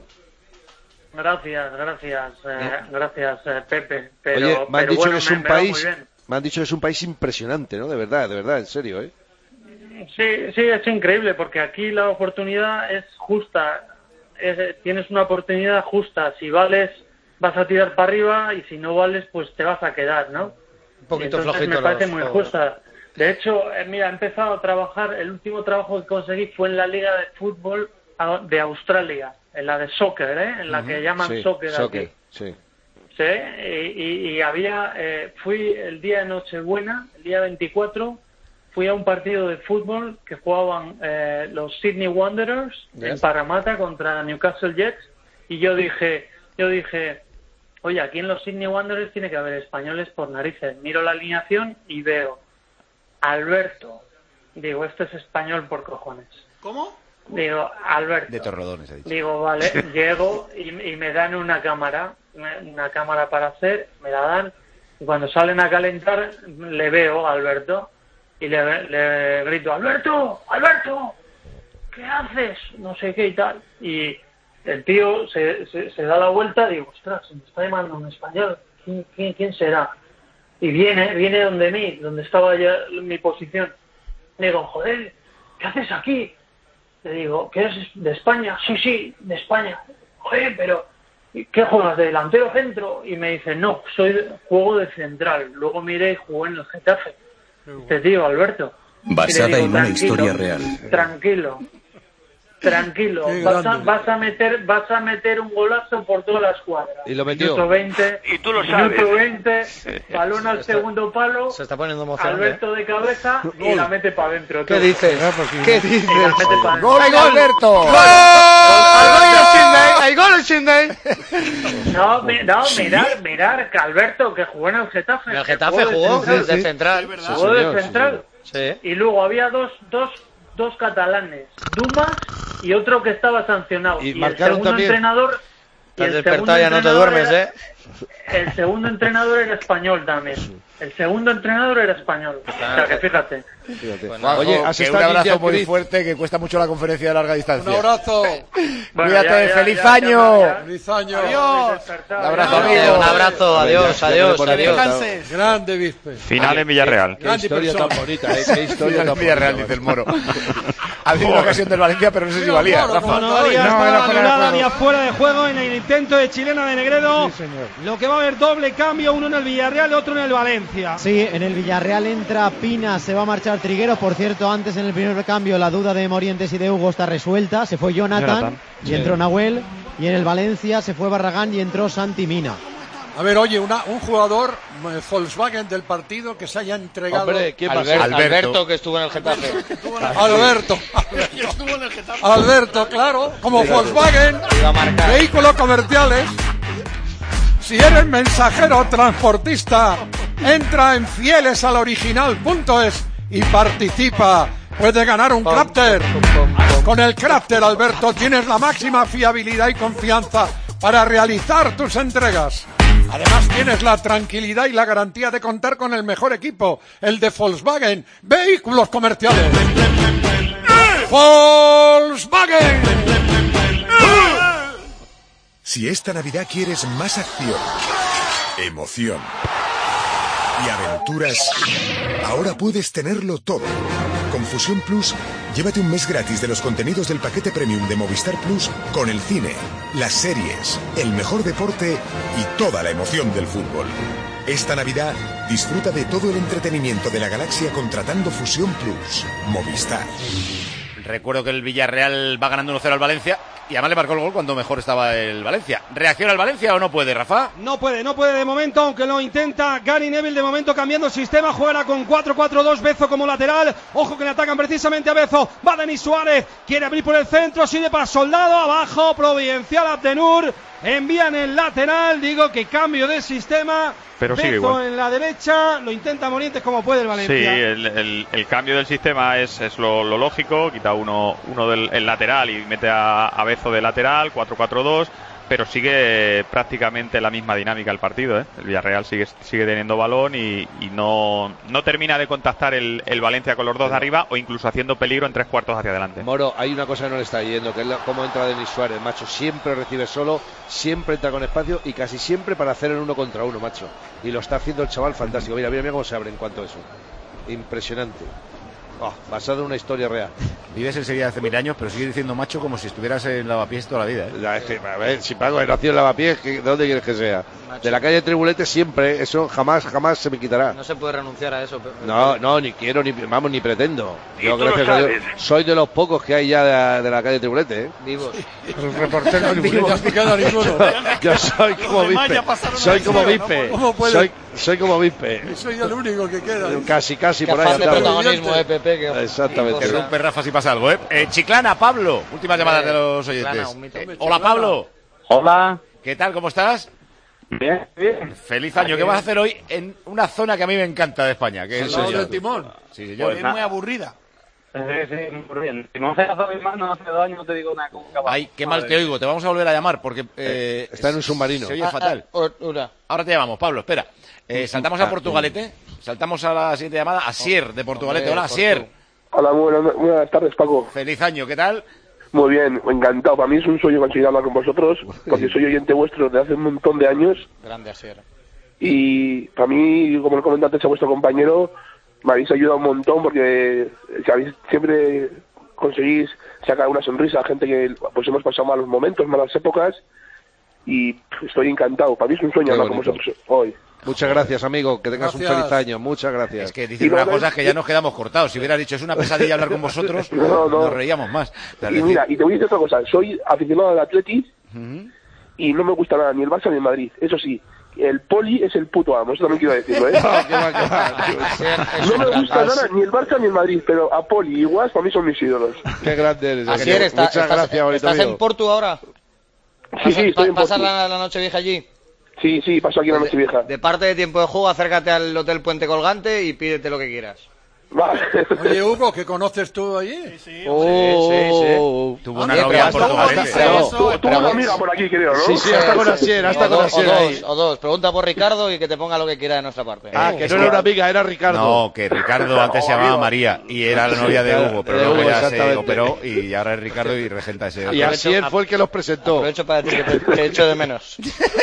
Gracias, gracias, eh, gracias, eh, Pepe. Pero,
Oye, me han
pero
dicho
bueno,
que es
me,
un
me
país, me han dicho que es un país impresionante, ¿no? De verdad, de verdad, en serio, ¿eh?
Sí, sí, es increíble porque aquí la oportunidad es justa. Es, tienes una oportunidad justa. Si vales, vas a tirar para arriba, y si no vales, pues te vas a quedar, ¿no?
Un poquito
Entonces,
flojito.
Me parece
los,
muy
los...
justa. De hecho, eh, mira, he empezado a trabajar, el último trabajo que conseguí fue en la Liga de Fútbol de Australia, en la de soccer, ¿eh? En la uh-huh. que llaman
sí,
soccer,
soccer
aquí.
sí.
Sí, y, y, y había, eh, fui el día de Nochebuena, el día veinticuatro, fui a un partido de fútbol que jugaban eh, los Sydney Wanderers yes. en Parramatta contra Newcastle Jets, y yo dije, yo dije, oye, aquí en los Sydney Wanderers tiene que haber españoles por narices. Miro la alineación y veo Alberto. Digo, este es español por cojones.
¿Cómo?
Digo, Alberto.
De Torredones, ha dicho.
Digo, vale, llego y, y me dan una cámara, una cámara para hacer, me la dan, y cuando salen a calentar le veo a Alberto y le, le grito, Alberto, Alberto, ¿qué haces? No sé qué y tal. Y el tío se, se, se da la vuelta y digo, ostras, se me está llamando un español, ¿quién, quién, quién será? Y viene, viene donde mí, donde estaba ya en mi posición. Le digo, joder, ¿qué haces aquí? Le digo, ¿qué eres de España? Sí, sí, de España. Joder, pero ¿qué juegas? ¿De delantero centro? Y me dice, no, soy de, juego de central. Luego miré y jugué en el Getafe. Te digo, Alberto.
Basada en una historia real.
Tranquilo. Tranquilo, vas a, vas a meter vas a meter un golazo por toda la escuadra.
Y lo metió.
Minuto veinte,
y tú lo sabes.
Minuto veinte, balón al segundo palo.
Se está poniendo emocionante.
Alberto de cabeza y
Gol.
La mete para adentro.
¿Qué dices?
¿Qué dices?
¡Gol de Alberto!
¡Gol! ¡Hay gol en Sydney!
No, no, mirar, mirar que Alberto que jugó en el Getafe.
En el Getafe jugó de, de central.
Jugó de central.
Sí.
Y luego había dos dos dos catalanes, Dumas y otro que estaba sancionado.
Y,
y
marcaron
el segundo
también.
entrenador.
Y el despertar ya no te duermes,
era,
¿eh?
El segundo entrenador era español también. El segundo entrenador era español. Claro. O sea que fíjate.
fíjate. Bueno, oye, has que un abrazo muy Chris. fuerte, que cuesta mucho la conferencia de larga distancia.
Un abrazo.
Bueno, Cuídate, ya, ya, feliz
ya,
año.
Ya, ya.
Feliz año.
Adiós. Un abrazo,
amigo. Un abrazo, adiós,
ya,
adiós,
ya
adiós.
adiós. Grande Bispe.
Final en Villarreal.
Qué, qué historia tan bonita, ¿eh? Qué historia tan
Villarreal, dice el Moro. Ha habido una ocasión del Valencia, pero no sé si valía.
No, no, no había estado anulada ni afuera de juego en el intento de chilena de Negredo.
Sí, señor.
Lo que va a haber doble cambio, uno en el Villarreal y otro en el Valencia.
Sí, en el Villarreal entra Pina, se va a marchar Trigueros. Por cierto, antes en el primer cambio la duda de Morientes y de Hugo está resuelta. Se fue Jonathan, Jonathan. y sí. entró Nahuel. Y en el Valencia se fue Barragán y entró Santi Mina.
A ver, oye, una, un jugador eh, Volkswagen del partido que se haya entregado.
Hombre, ¿quién
Albert,
Alberto.
Alberto, que estuvo en el Getafe.
Alberto. Alberto, claro, como sí, Volkswagen, vehículos comerciales. Si eres mensajero o transportista, entra en fieles al original punto es y participa. Puedes ganar un Crafter. Con el Crafter, Alberto, tienes la máxima fiabilidad y confianza para realizar tus entregas. Además, tienes la tranquilidad y la garantía de contar con el mejor equipo, el de Volkswagen, vehículos comerciales. ¡Volkswagen!
Si esta Navidad quieres más acción, emoción y aventuras, ahora puedes tenerlo todo. Con Fusión Plus, llévate un mes gratis de los contenidos del paquete premium de Movistar Plus con el cine, las series, el mejor deporte y toda la emoción del fútbol. Esta Navidad, disfruta de todo el entretenimiento de la galaxia contratando Fusión Plus. Movistar.
Recuerdo que el Villarreal va ganando uno cero al Valencia, y además le marcó el gol cuando mejor estaba el Valencia. ¿Reacciona el Valencia o no puede, Rafa?
No puede, no puede de momento, aunque lo intenta Gary Neville de momento cambiando el sistema, juega con cuatro cuatro dos, Bezo como lateral, ojo que le atacan precisamente a Bezo, va Denis Suárez, quiere abrir por el centro, sigue para Soldado, abajo, Providencial Abdenur, envían el lateral, digo que cambio de sistema,
pero sigue
Bezo
igual
en la derecha, lo intenta Morientes como puede el Valencia.
Sí, el, el, el cambio del sistema es, es lo, lo lógico, quita uno, uno del el lateral y mete a, a Bezo de lateral, cuatro cuatro dos, pero sigue prácticamente la misma dinámica el partido, ¿eh? El Villarreal sigue, sigue teniendo balón y, y no, no termina de contactar el, el Valencia con los dos de arriba o incluso haciendo peligro en tres cuartos hacia adelante.
Moro, hay una cosa que no le está yendo, que es la, cómo entra Denis Suárez, macho, siempre recibe solo, siempre entra con espacio y casi siempre para hacer el uno contra uno, macho, y lo está haciendo el chaval fantástico. Mira, mira, mira cómo se abre en cuanto a eso, impresionante. Oh, basado en una historia real.
Vives en Sevilla hace mil años, pero sigues diciendo macho como si estuvieras en Lavapiés toda la vida, ¿eh?
Ya, es que, a ver, si pago he nacido en Lavapiés, ¿de dónde quieres que sea? Macho. De la calle Tribulete siempre, eso jamás, jamás se me quitará.
No se puede renunciar a eso. Pero...
No, no, ni quiero, ni vamos, ni pretendo. Yo, gracias a Dios, soy de los pocos que hay ya de la, de la calle Tribulete, ¿eh?
Vivos.
Los reporteros
vivos.
Yo, yo soy como Vispe. Soy como Vispe. Soy, soy como Vispe.
Soy el único que queda.
Casi, casi
que
por ahí.
Protagonismo, eh, Pepe. Que...
Exactamente.
Que rompe Rafa si pasa algo, ¿eh? eh Chiclana, Pablo. Últimas llamadas de los oyentes. Eh, hola, Pablo.
Hola.
¿Qué tal? ¿Cómo estás?
Bien, bien.
Feliz año. ¿Qué vas a hacer hoy en una zona que a mí me encanta de España? Que es
el timón.
Sí, señor.
Pues
es muy aburrida.
Sí, sí, muy bien. Si no se hace más, no hace dos años, no te digo nada.
Ay, qué mal te oigo. Te vamos a volver a llamar porque... Eh,
está en un submarino.
Se oye fatal.
Ah, ah,
Ahora te llamamos, Pablo. Espera. Eh, saltamos a Portugalete. Saltamos a la siguiente llamada. Asier, de Portugalete. Hola, Asier.
Hola, buenas, buenas tardes, Paco.
Feliz año, ¿qué tal?
Muy bien, encantado. Para mí es un sueño conseguir hablar con vosotros, porque soy oyente vuestro desde hace un montón de años.
Grande, Asier.
Y para mí, como lo comenté antes a vuestro compañero, me habéis ayudado un montón, porque sabéis, siempre conseguís sacar una sonrisa a gente que pues hemos pasado malos momentos, malas épocas, y estoy encantado. Para mí es un sueño hablar con vosotros hoy.
Muchas gracias, amigo. Que tengas
gracias.
Un feliz año. Muchas gracias.
Es que dices unas cosas que ya nos quedamos cortados. Si hubieras dicho es una pesadilla hablar con vosotros, no, no. nos reíamos más.
Y decir... mira, y te voy a decir otra cosa. Soy aficionado al Atleti uh-huh. y no me gusta nada ni el Barça ni el Madrid. Eso sí, el Poli es el puto amo. Eso también quiero decirlo, ¿eh? no, qué va, qué va. No me gusta nada ni el Barça ni el Madrid, pero a Poli y Guas para mí son mis ídolos.
Qué grande eres.
Así eres. Muchas
estás,
gracias, ¿Estás en Porto ahora?
Sí, sí, estoy en Porto.
¿Pasar la, la noche vieja allí?
Sí, sí, paso aquí la noche vieja.
De parte de tiempo de juego, acércate al Hotel Puente Colgante y pídete lo que quieras.
Vale.
Oye, Hugo, ¿qué conoces tú allí?
Sí, sí.
Oh, sí, sí,
sí. Tuvo una novia en Portugal.
Tuvo una amiga por aquí, creo, ¿no?
Sí, sí, hasta con Asier, hasta con Asier.
O dos, o dos. Pregunta por Ricardo y que te ponga lo que quiera de nuestra parte.
Ah, que no era una amiga, era Ricardo.
No, que Ricardo antes se llamaba María y era la novia de Hugo, pero luego ya se operó y ahora es Ricardo y regenta ese.
Y Asier fue el que los presentó.
Aprovecho para decir que te echo de menos.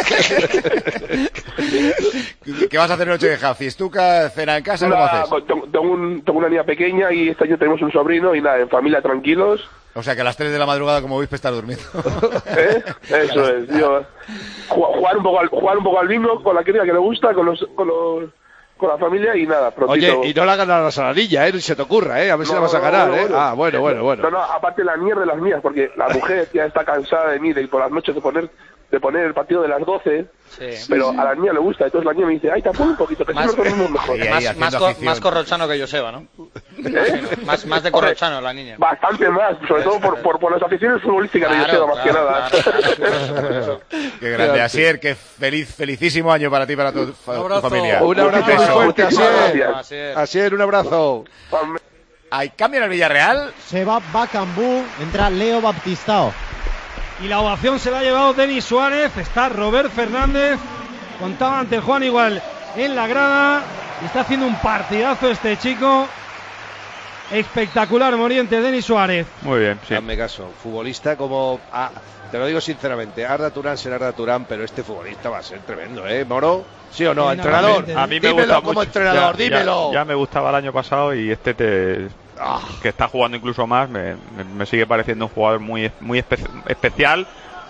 ¿Qué vas a hacer noche vieja? ¿Fiestuca, cena en casa? ¿Cómo haces?
Tengo, un, tengo una niña pequeña y este año tenemos un sobrino y nada, en familia tranquilos.
O sea que a las tres de la madrugada como Vispe estar durmiendo.
¿Eh? Eso es, tío. Jugar un poco al, jugar un poco al bingo con la cría que le gusta, con los, con los con la familia y nada, prontito.
Oye, y no la ganas la saladilla, ¿eh? Ni se te ocurra, ¿eh? A ver no, si la vas a ganar, no, no, ¿eh? Bueno. Ah, bueno, bueno, bueno.
No, no, aparte la mierda de las mías, porque la mujer ya está cansada de mí de ir por las noches de poner de poner el partido de las doce, sí. pero a la niña le gusta, entonces la niña me dice, ay, te apunto un poquito, que si nos dormimos mejor.
Ahí, ahí, más, más, co más corrochano que Joseba, ¿no? ¿Eh? más, más de corrochano la niña.
Bastante más, sobre todo por, por, por las aficiones futbolísticas claro, de Joseba, más claro, que nada.
Claro, claro. Qué grande, Asier, qué feliz, felicísimo año para ti y para tu, tu familia.
Un abrazo muy fuerte, Asier. Asier, un abrazo.
Hay cambio en el Villarreal.
Se va Bakambu, entra Leo Baptistao.
Y la ovación se la ha llevado Denis Suárez. Está Robert Fernández. Contaba ante Juan igual en la grada. Y está haciendo un partidazo este chico. Espectacular, Moriente, Denis Suárez.
Muy bien, sí.
Hazme caso. Futbolista como... Ah, te lo digo sinceramente. Arda Turán será Arda Turán, pero este futbolista va a ser tremendo, ¿eh, Moro? ¿Sí o no? Sí, entrenador.
A mí me
dímelo
gusta
como
mucho.
entrenador,
ya,
dímelo.
Ya, ya me gustaba el año pasado y este te... que está jugando incluso más, me, me, me sigue pareciendo un jugador muy, muy espe especial,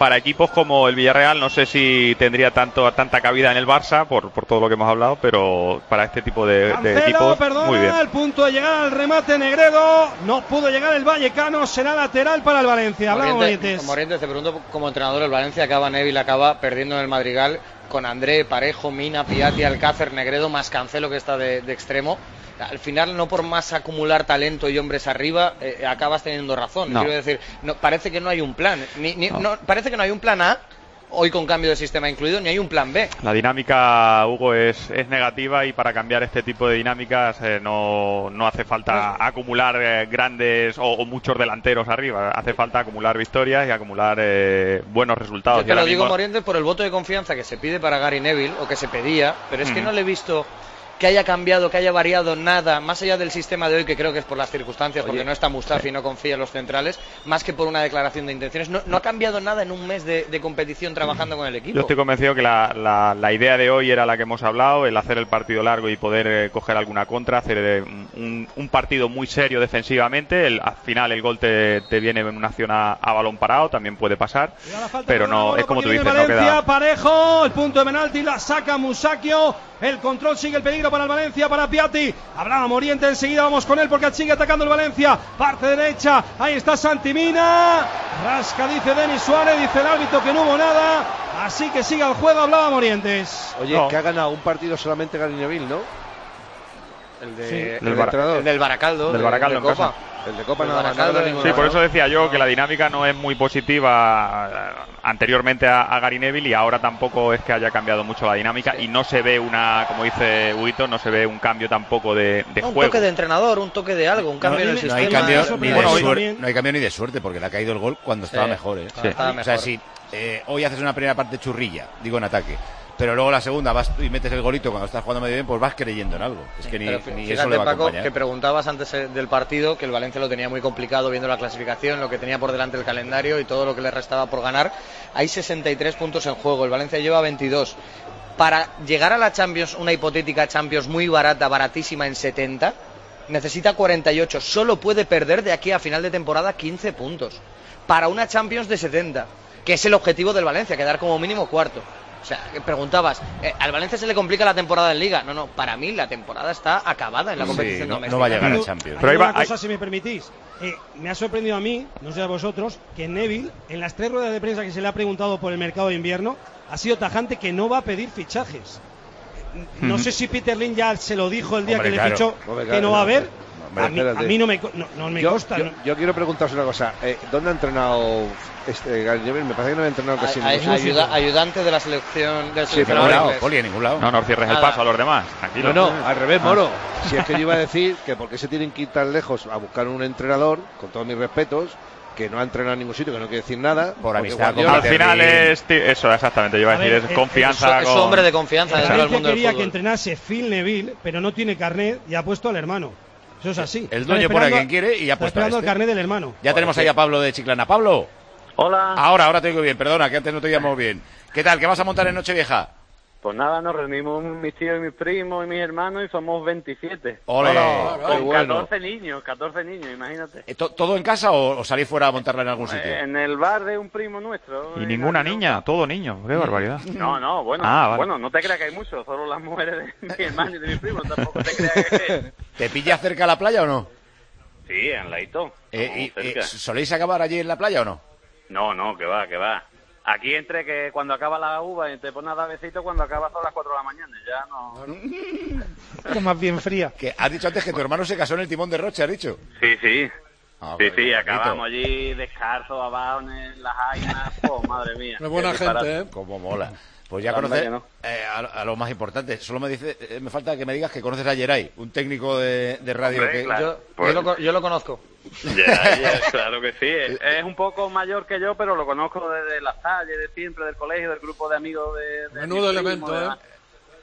para equipos como el Villarreal no sé si tendría tanto tanta cabida en el Barça por, por todo lo que hemos hablado, pero para este tipo de, de equipos
perdona,
muy bien.
El punto de llegar al remate Negredo, no pudo llegar el Vallecano, será lateral para el Valencia. Hablamos
Morientes. Morientes, te pregunto como entrenador, el Valencia acaba, Neville acaba perdiendo en el Madrigal con André, Parejo, Mina, Piatti, Alcácer, Negredo, más Cancelo que está de, de extremo. Al final, no por más acumular talento y hombres arriba, eh, acabas teniendo razón.
No.
Quiero decir, no, parece que no hay un plan. Ni, ni,
no.
No, parece que no hay un plan A, hoy con cambio de sistema incluido, ni hay un plan B.
La dinámica, Hugo, es, es negativa y para cambiar este tipo de dinámicas eh, no, no hace falta acumular eh, grandes o, o muchos delanteros arriba. Hace falta acumular victorias y acumular eh, buenos resultados.
Yo te lo digo,
mismo...
Morientes, por el voto de confianza que se pide para Gary Neville, o que se pedía, pero es que
Mm.
no le he visto que haya cambiado, que haya variado nada, más allá del sistema de hoy, que creo que es por las circunstancias, Oye, porque no está Mustafi y no confía en los centrales, más que por una declaración de intenciones. No, no ha cambiado nada en un mes de, de competición trabajando con el equipo.
Yo estoy convencido que la, la, la idea de hoy era la que hemos hablado, el hacer el partido largo y poder eh, coger alguna contra, hacer eh, un, un partido muy serio defensivamente. El, al final el gol te, te viene en una acción a, a balón parado, también puede pasar, pero no, es como tú dices,
Valencia,
no queda...
Parejo, el punto de penalti, la saca Musacchio, el control, sigue el peligro para el Valencia, para Piatti. Hablaba Moriente, enseguida vamos con él porque sigue atacando el Valencia. Parte derecha, ahí está Santi Mina. Rasca, dice Denis Suárez, dice el árbitro que no hubo nada. Así que sigue el juego, hablaba Morientes.
Oye, no. que ha ganado un partido solamente Gary Neville, ¿no?
El, de,
sí.
el,
del Bar-
el del Baracaldo.
Del Baracaldo
de, de
en
Copa.
casa.
El de Copa
el
nada
Baracaldo,
más. No
sí, por eso decía yo que la dinámica no es muy positiva anteriormente a, a Gary Neville y ahora tampoco es que haya cambiado mucho la dinámica y no se ve una, como dice Huguito, no se ve un cambio tampoco de, de
no, un
juego.
Un toque de entrenador, un toque de algo, un cambio
no,
en el
no
sistema.
Hay cambio, ni de
bueno,
suerte, no hay cambio ni de suerte porque le ha caído el gol cuando estaba
sí,
mejor. ¿eh?
Sí. Estaba mejor.
O sea, si eh, hoy haces una primera parte churrilla, digo en ataque, pero luego la segunda vas y metes el golito cuando estás jugando medio bien, pues vas creyendo en algo. Es que ni,
Pero,
ni
fíjate,
eso le va a
Paco,
acompañar.
que preguntabas antes del partido que el Valencia lo tenía muy complicado viendo la clasificación, lo que tenía por delante el calendario y todo lo que le restaba por ganar. Hay sesenta y tres puntos en juego, el Valencia lleva veintidós. Para llegar a la Champions, una hipotética Champions muy barata, baratísima en setenta, necesita cuarenta y ocho. Solo puede perder de aquí a final de temporada quince puntos. Para una Champions de setenta, que es el objetivo del Valencia, quedar como mínimo cuarto. O sea, preguntabas, ¿eh, ¿al Valencia se le complica la temporada en Liga? No, no, para mí la temporada está acabada en la competición
sí, no,
doméstica.
no va a llegar al Champions.
Pero hay una cosa, hay... si me permitís. Eh, me ha sorprendido a mí, no sé a vosotros, que Neville, en las tres ruedas de prensa que se le ha preguntado por el mercado de invierno, ha sido tajante que no va a pedir fichajes. No sé si Peter Lim ya se lo dijo el día
Hombre,
que
claro.
le fichó,
Hombre,
que
claro,
no va a haber.
Hombre,
a, mí, a mí no me, no, no me
yo,
consta.
Yo,
no.
yo quiero preguntaros una cosa. Eh, ¿Dónde ha entrenado este Gary Neville? Me parece que no ha entrenado casi en ningún sitio.
Ayuda, ayudante de la selección del
Sí, pero no, Poli, en ningún lado.
No, no cierres
Nada.
el paso a los demás. Tranquilo.
No, no, al revés, Moro. Si es que yo iba a decir que porque se tienen que ir tan lejos a buscar un entrenador, con todos mis respetos, que no ha entrenado en ningún sitio, que no quiere decir nada.
Por amistad con
Al
Peter
final
Lim.
es ti- eso, exactamente. Yo iba a,
A
decir,
ver,
es
eh,
confianza.
es,
con...
es hombre de confianza
El
dentro del
Valencia
mundo del
quería que
fútbol.
entrenase Phil Neville, pero no tiene carnet y ha puesto al hermano. Eso es así.
El
Están
dueño pone a
esperando
quien quiere y ha
está
puesto a
esperando
este.
el carnet del hermano.
Ya
Joder,
tenemos ahí a Pablo de Chiclana. Pablo.
Hola.
Ahora, ahora te digo bien. Perdona, que antes no te oíamos bien. ¿Qué tal? ¿Qué vas a montar en Nochevieja?
Pues nada, nos reunimos mis tíos y mis primos y mis hermanos y somos veintisiete.
Ole.
Con
bueno.
catorce niños, catorce niños, imagínate.
Eh, to- ¿Todo en casa o, o salís fuera a montarla en algún sitio?
Eh, En el bar de un primo nuestro.
Y
en
ninguna
Arenón.
niña, todo niño. Qué barbaridad.
No, no, bueno,
Ah, vale.
bueno, no te creas que hay muchos, solo las mujeres de mi hermano y de mi primo, tampoco te creas que...
¿Te pilla cerca la playa o no?
Sí, en Laito.
Eh, y- eh, ¿Soléis acabar allí en la playa o no?
No, no, que va, que va. Aquí entre que cuando acaba la uva y te pones a dar besitos, cuando acaba son las cuatro de la mañana, ya no...
Que más bien fría.
Que has dicho antes que tu hermano se casó en el Timón de Roche, has dicho.
Sí, sí.
Ah,
Sí,
bueno,
sí,
qué
acabamos
bonito.
allí descalzos, abajo en las jainas. Oh, madre mía.
Es buena
Qué
gente,
disparate.
¿eh?
Cómo mola. Pues ya
Anda
conoces
que no.
eh, a, a lo más importante. Solo me dice, eh, me falta que me digas que conoces a Geray, un técnico de, de radio
Hombre,
que...
claro.
Yo,
Pues-
yo, lo, co- yo lo conozco.
Ya, ya, claro que sí. Es, es un poco mayor que yo, pero lo conozco desde la calle, de siempre, del colegio, del grupo de amigos de... de
Menudo
mi primo,
elemento,
de
¿eh?
la-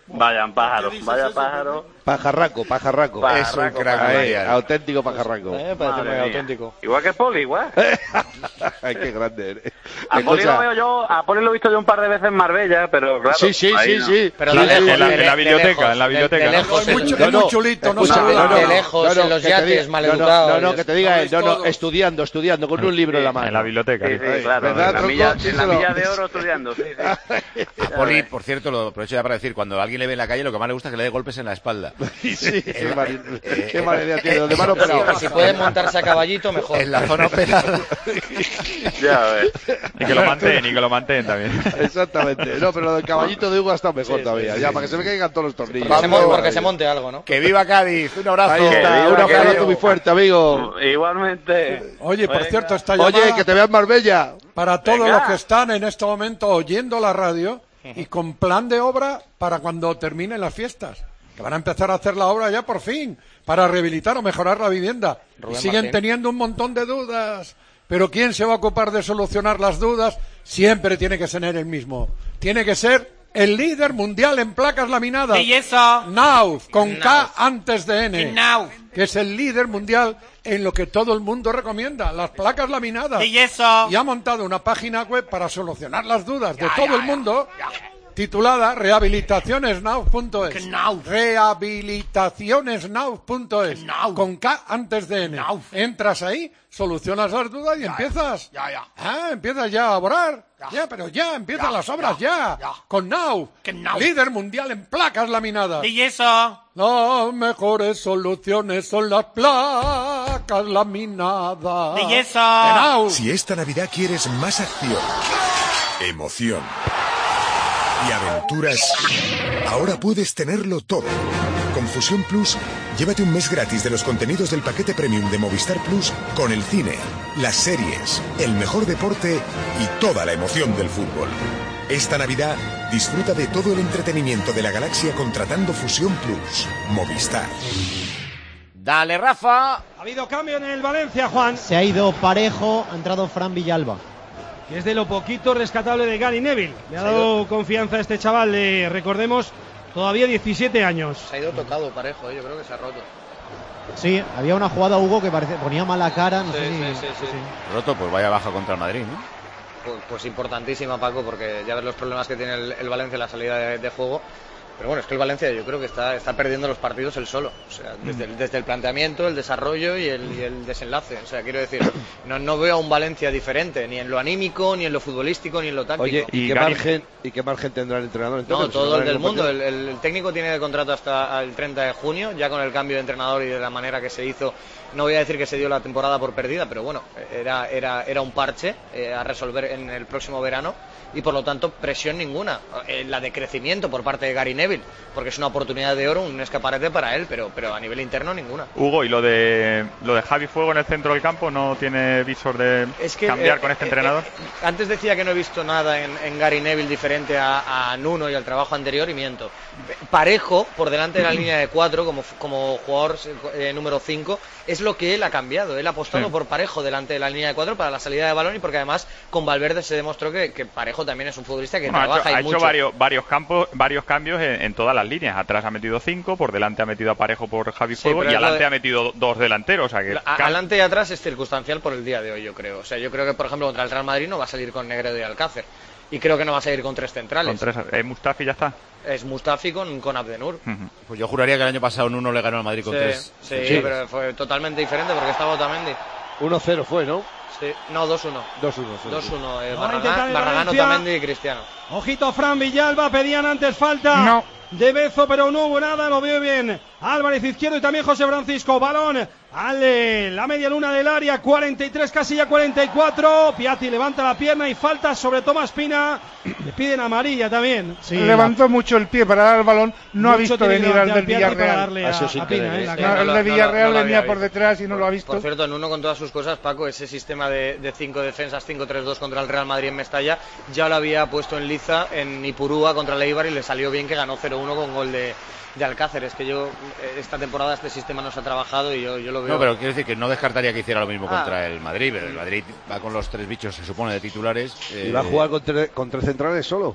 Vayan pájaros, vaya pájaros.
Pajarraco, pajarraco.
Pajarraco,
Es un crack,
pajarraco.
eh, auténtico pajarraco.
Eh, parece muy auténtico.
Igual que Poli, igual.
Ay, qué grande eres.
A Poli lo veo yo, a Poli lo he visto yo un par de veces en Marbella, pero claro.
Sí, sí,
ahí
sí,
no.
sí.
Pero
Sí,
de
sí,
lejos,
en la,
de-
en la
de
biblioteca,
lejos,
en la
de-
biblioteca.
de
¿no?
lejos,
Es muy,
el-
es muy chulito, no
Escucha,
sabe
no, no,
de
nada.
lejos, en los
que te
yates,
diga-
maleducado.
No, no, no, que te diga él, no, no,
todos.
estudiando, estudiando, con un libro en la mano.
En la biblioteca.
Sí,
sí.
sí, claro.
¿Verdad,
en la
tronco?
milla,
Sí,
en la
se lo-
milla de oro estudiando, sí, sí.
A Poli, por cierto, lo aprovecho ya para decir, cuando alguien le ve en la calle, lo que más le gusta es que le dé golpes en la espalda.
Sí, sí, qué
Eh,
mala-
eh,
qué mala idea tiene, donde me han
Sí,
operado.
pues si puede montarse a caballito, mejor.
En la zona operada.
Ya ves.
Y que lo mantengan, y que lo mantengan también.
Exactamente. No, pero lo del caballito de Hugo ha estado mejor
Sí,
todavía.
sí,
ya,
sí.
para que se me caigan todos los tornillos.
Porque se,
Vamos,
mon- porque
vale.
se monte algo, ¿no?
¡Que viva Cádiz! ¡Un abrazo!
Ahí está,
viva,
un
que
abrazo
viva.
muy fuerte, amigo.
Igualmente.
Oye, por
Venga.
cierto, esta llamada
Oye, que te vean Marbella.
para todos
Venga.
los que están en este momento oyendo la radio y con plan de obra para cuando terminen las fiestas. Que van a empezar a hacer la obra ya por fin, para rehabilitar o mejorar la vivienda.
Rubén
Y siguen
Martín.
teniendo un montón de dudas. Pero ¿quién se va a ocupar de solucionar las dudas? Siempre tiene que ser el mismo. Tiene que ser el líder mundial en placas laminadas.
Y eso.
Nauf, con K
Nauf.
antes de N.
Nauf.
Que es el líder mundial en lo que todo el mundo recomienda, las placas laminadas.
Y eso.
Y ha montado una página web para solucionar las dudas de
Ya,
todo
ya,
el
ya,
mundo, titulada rehabilitacionesnauf punto es.
Knauf.
Rehabilitacionesnauf punto es.
Knauf.
Con K antes de N.
Knauf.
Entras ahí, solucionas las dudas y empiezas.
Ya, ya.
Ah, empiezas ya a orar.
Ya.
Ya, pero ya, empiezan
Ya,
las obras
ya,
ya.
ya.
Con Nauf.
Knauf.
Líder mundial en placas laminadas.
Y eso.
Las mejores soluciones son las placas laminadas.
Y eso.
De Nauf.
Si esta Navidad quieres más acción, emoción y aventuras, ahora puedes tenerlo todo. Con Fusión Plus, llévate un mes gratis de los contenidos del paquete premium de Movistar Plus con el cine, las series, el mejor deporte y toda la emoción del fútbol. Esta Navidad, disfruta de todo el entretenimiento de la galaxia contratando Fusión Plus. Movistar.
Dale, Rafa.
Ha habido cambio en el Valencia, Juan.
Se ha ido Parejo, ha entrado Fran Villalba.
Y es de lo poquito rescatable de Gary Neville. Le ha dado confianza a este chaval de, recordemos, todavía diecisiete años.
Se ha ido tocado Parejo, ¿eh? Yo creo que se ha roto.
Sí, había una jugada, Hugo, que parece, ponía mala cara. No
Sí,
sé si-
sí, sí, sí.
Roto, pues vaya baja contra el Madrid, ¿no?
Pues, pues importantísima, Paco, porque ya ves los problemas que tiene el, el Valencia en la salida de, de juego. Pero bueno, es que el Valencia yo creo que está, está perdiendo los partidos él solo. O sea, desde, el, desde el planteamiento, el desarrollo y el, y el desenlace. O sea, quiero decir, no, no veo a un Valencia diferente, ni en lo anímico, ni en lo futbolístico, ni en lo táctico.
Oye, ¿y,
Y
qué
Gary-
margen, ¿y qué margen tendrá el entrenador?
No,
entonces?
todo el
¿Se
del
lo van a
mundo.
ir
El, el- el técnico tiene de contrato hasta el treinta de junio, ya con el cambio de entrenador y de la manera que se hizo. No voy a decir que se dio la temporada por perdida, pero bueno, era, era, era un parche eh, a resolver en el próximo verano y por lo tanto presión ninguna. Eh, la de crecimiento por parte de Gary Neville, porque es una oportunidad de oro, un escaparate para él, pero, pero a nivel interno ninguna.
Hugo, ¿y lo de lo de Javi Fuego en el centro del campo no tiene visor de
Es que,
cambiar
eh,
con este
eh,
entrenador?
eh, antes decía que no he visto nada en, en Gary Neville diferente a, a Nuno y al trabajo anterior y miento. Parejo, por delante de la línea de cuatro, como, como jugador eh, número cinco, es lo que él ha cambiado. Él ha apostado
Sí.
por Parejo delante de la línea de cuatro para la salida de balón y porque además con Valverde se demostró que, que Parejo también es un futbolista que
Bueno, ha
trabaja
hecho, ha
y
hecho
mucho.
varios, varios, campos, varios cambios en, en todas las líneas. Atrás ha metido cinco, por delante ha metido a Parejo por Javi
Sí,
Fuego
pero
y
es lo
adelante
de-
ha metido dos delanteros. O sea que
A-
cam-
Adelante y atrás es circunstancial por el día de hoy, yo creo. O sea, yo creo que, por ejemplo, contra el Real Madrid no va a salir con Negredo y Alcácer. Y creo que no va a salir con tres centrales.
con tres, eh, Mustafi ya está.
Es Mustafi con, con Abdenur.
Ujú.
Pues yo juraría que el año pasado Nuno le ganó al Madrid con
Sí,
tres.
sí, pero fue totalmente diferente porque estaba Otamendi.
uno cero fue, ¿no?
Sí, no, dos uno.
dos uno. sí.
dos uno, eh,
Va a intentar
Barragán,
el
Barragán,
Valencia.
Otamendi y Cristiano.
Ojito, Fran Villalba, pedían antes falta.
No.
De Bezo, pero no hubo nada, lo veo bien. Álvarez izquierdo y también José Francisco. Balón al eh, la media luna del área, cuarenta y tres, casi ya cuarenta y cuatro. Piatti levanta la pierna y falta sobre Tomás Pina. Le piden amarilla también.
Sí,
Levantó mucho el pie para dar el balón, no ha
Mucho
visto
tiene que
venir al
levantar
del
Piatti para
Villarreal.
darle a,
Ha sido sin
a Pina,
querer,
eh, la
sí.
No,
cara.
el
no
de
lo- no
Villarreal
lo había
venía por
visto.
detrás y no lo ha visto.
Por cierto, en uno con todas sus cosas, Paco, ese sistema de, de cinco defensas, cinco tres dos contra el Real Madrid en Mestalla, ya lo había puesto en liza en Ipurúa contra el Eibar y le salió bien, que ganó cero uno con gol de, de Alcácer. Es que yo, eh, esta temporada este sistema no se ha trabajado y yo, yo lo veo.
No, pero quiero decir que no descartaría que hiciera lo mismo
Ah.
contra el Madrid, pero el Madrid va con los tres bichos, se supone, de titulares.
¿Y va a
eh,
jugar con, tre- con tres centrales solo?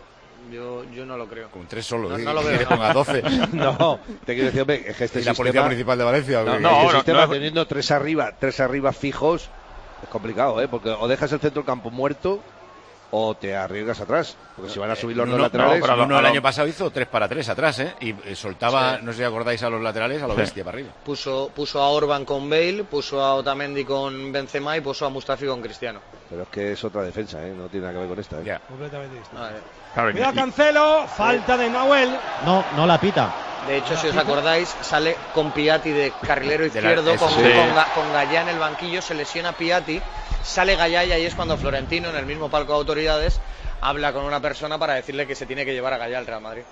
Yo, yo no lo creo.
Con tres solo,
no,
¿eh?
no lo veo.
Que ponga doce.
No, te quiero decir, hombre, es que este
¿Y la
sistema...
Policía Municipal de Valencia?
No,
No,
no,
no,
este
no,
sistema
no.
teniendo tres arriba, tres arriba fijos, es complicado, ¿eh? Porque o dejas el centro del campo muerto o te arriesgas atrás. Porque si van a subir los
no,
dos
no,
laterales...
No, pero
uno
el año pasado hizo tres para tres atrás, ¿eh? Y soltaba,
Sí.
no sé si acordáis, a los laterales, a lo
Sí.
bestia para arriba.
Puso, puso a Orban con Bale, puso a Otamendi con Benzema y puso a Mustafi con Cristiano.
Pero es que es otra defensa, ¿eh? No tiene nada que ver con esta, ¿eh?
Completamente distinto.
Vale.
Claro, y-
Cuidado Cancelo, falta de Nahuel.
No, no la pita.
De hecho, si os acordáis, sale con Piatti de carrilero
De la-
izquierdo,
eso
con,
sí.
con, Ga- con Gallá en el banquillo, se lesiona Piatti, sale Gallá y ahí es cuando Florentino, en el mismo palco de autoridades, habla con una persona para decirle que se tiene que llevar a Gallá al Real Madrid.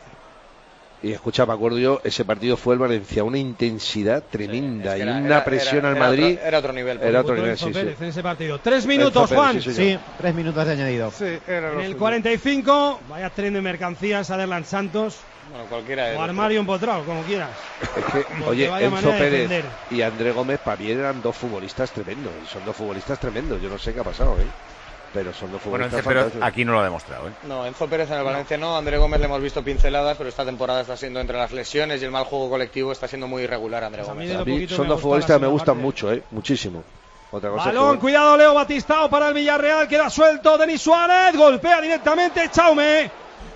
Y escucha, me acuerdo yo, ese partido fue el Valencia, una intensidad tremenda
Es que
y
era-
una
era-
presión
era-
al
era
Madrid.
otro- era otro nivel, por
Era
supuesto,
otro nivel,
Enzo
sí, sí.
Pérez en ese partido. Tres minutos,
Enzo Pérez,
Juan.
sí, señor.
Sí, tres minutos de añadido.
Sí, era lo
En el
suyo.
cuarenta y cinco, vaya tren de mercancías, Aderlan Santos
Bueno, cualquiera de
o
los
armario empotrado, como quieras.
Es que,
Porque
oye,
vaya
Enzo
manera de
Pérez
defender.
y André Gómez para mí eran dos futbolistas tremendos. Y son dos futbolistas tremendos. Yo no sé qué ha pasado, ¿eh? Pero son dos
Bueno,
futbolistas
Enzo Pérez
fantásticos.
aquí no lo ha demostrado, ¿eh?
No, Enzo Pérez en el Valencia no, André Gómez le hemos visto pinceladas, pero esta temporada está siendo entre las lesiones y el mal juego colectivo, está siendo muy irregular André
Pues a mí
Gómez.
de
A
lo
mí
poquito
son
me
dos
gusta
futbolistas
la
que me
segunda
gustan
parte.
mucho, ¿eh? Muchísimo. Otra cosa es que,
Balón,
bueno,
cuidado, Leo Batistao para el Villarreal, queda suelto, Denis Suárez, golpea directamente, Chaume.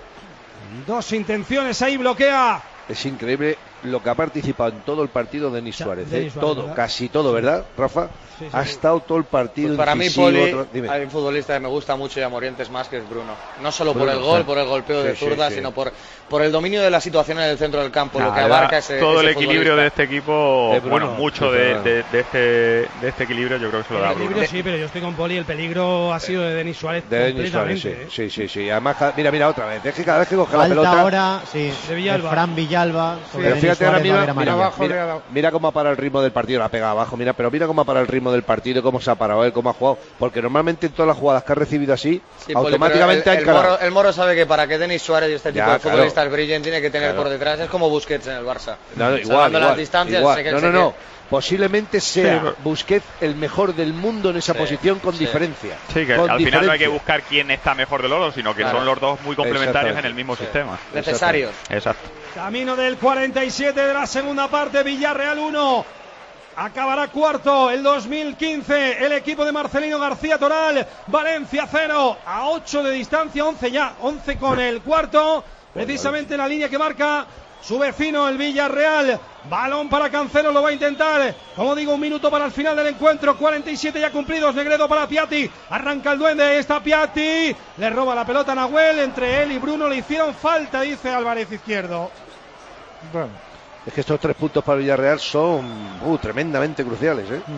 Dos intenciones ahí, bloquea.
es increíble lo que ha participado en todo el partido Denis Suárez, ¿eh?
Denis Suárez,
Todo,
¿verdad?
casi todo, ¿verdad, Rafa?
Sí, sí,
ha
sí.
estado todo el partido
Pues para mí,
incisivo,
Poli,
otro- dime.
hay un futbolista que me gusta mucho y a Morientes más, que es Bruno. No solo por
Bruno,
el gol,
sí.
por el golpeo
Sí,
de
sí,
zurda,
sí.
sino por, por el dominio de la situación en el centro del campo, lo que
Nada,
abarca ese
todo
ese
el equilibrio
futbolista.
de este equipo,
De Bruno,
bueno, mucho
sí,
de,
verdad.
de- de este, de este equilibrio yo creo que se lo da
El
Bruno.
peligro sí, pero yo estoy con Poli, el peligro ha sido de Denis Suárez
De Denis Suárez, sí,
completamente. ¿eh?
sí, sí, sí. Además, ca- mira, mira otra vez. Es que cada vez que coge la
Falta
pelota.
ahora, sí,
De Villalba.
de Fran Villalba. sobre
Pero
Denis
fíjate ahora
Suárez, va a
mira,
haber
mira,
amarilla.
abajo le ha
mira,
dado.
mira cómo ha parado el ritmo del partido, la pega abajo, mira, pero mira cómo ha parado el ritmo del partido, cómo se ha parado él, cómo ha jugado, porque normalmente en todas las jugadas que ha recibido así,
Sí, Poli,
automáticamente
pero
ha
el, el,
encarado.
Moro, el Moro sabe que para que Denis Suárez y este tipo
Ya,
de
claro.
futbolistas brillen tiene que tener
Claro.
por detrás, es como Busquets en el Barça.
No, no, igual,
Salvando
igual,
las distancias,
igual.
sé que-
no,
sé
no,
que-
no. Posiblemente sea
pero-
Busquets el mejor del mundo en esa
Sí,
posición con
sí.
diferencia.
Sí, que
Con
al final no hay que
diferencia.
buscar quién está mejor de los dos, sino que
Claro.
son los dos muy complementarios en el mismo
Sí.
sistema.
Necesarios.
Exacto.
Camino del cuarenta y siete de la segunda parte, Villarreal uno. Acabará cuarto el dos mil quince el equipo de Marcelino García Toral. Valencia cero, a ocho de distancia, once ya, once con el cuarto. Precisamente en la línea que marca su vecino el Villarreal. Balón para Cancelo, lo va a intentar. Como digo, un minuto para el final del encuentro. cuarenta y siete ya cumplidos. Negredo para Piatti. Arranca el duende. Ahí está Piatti. Le roba la pelota a Nahuel. Entre él y Bruno le hicieron falta, dice Álvarez Izquierdo.
Bueno,
Es que estos tres puntos para Villarreal son uh, tremendamente cruciales, ¿eh?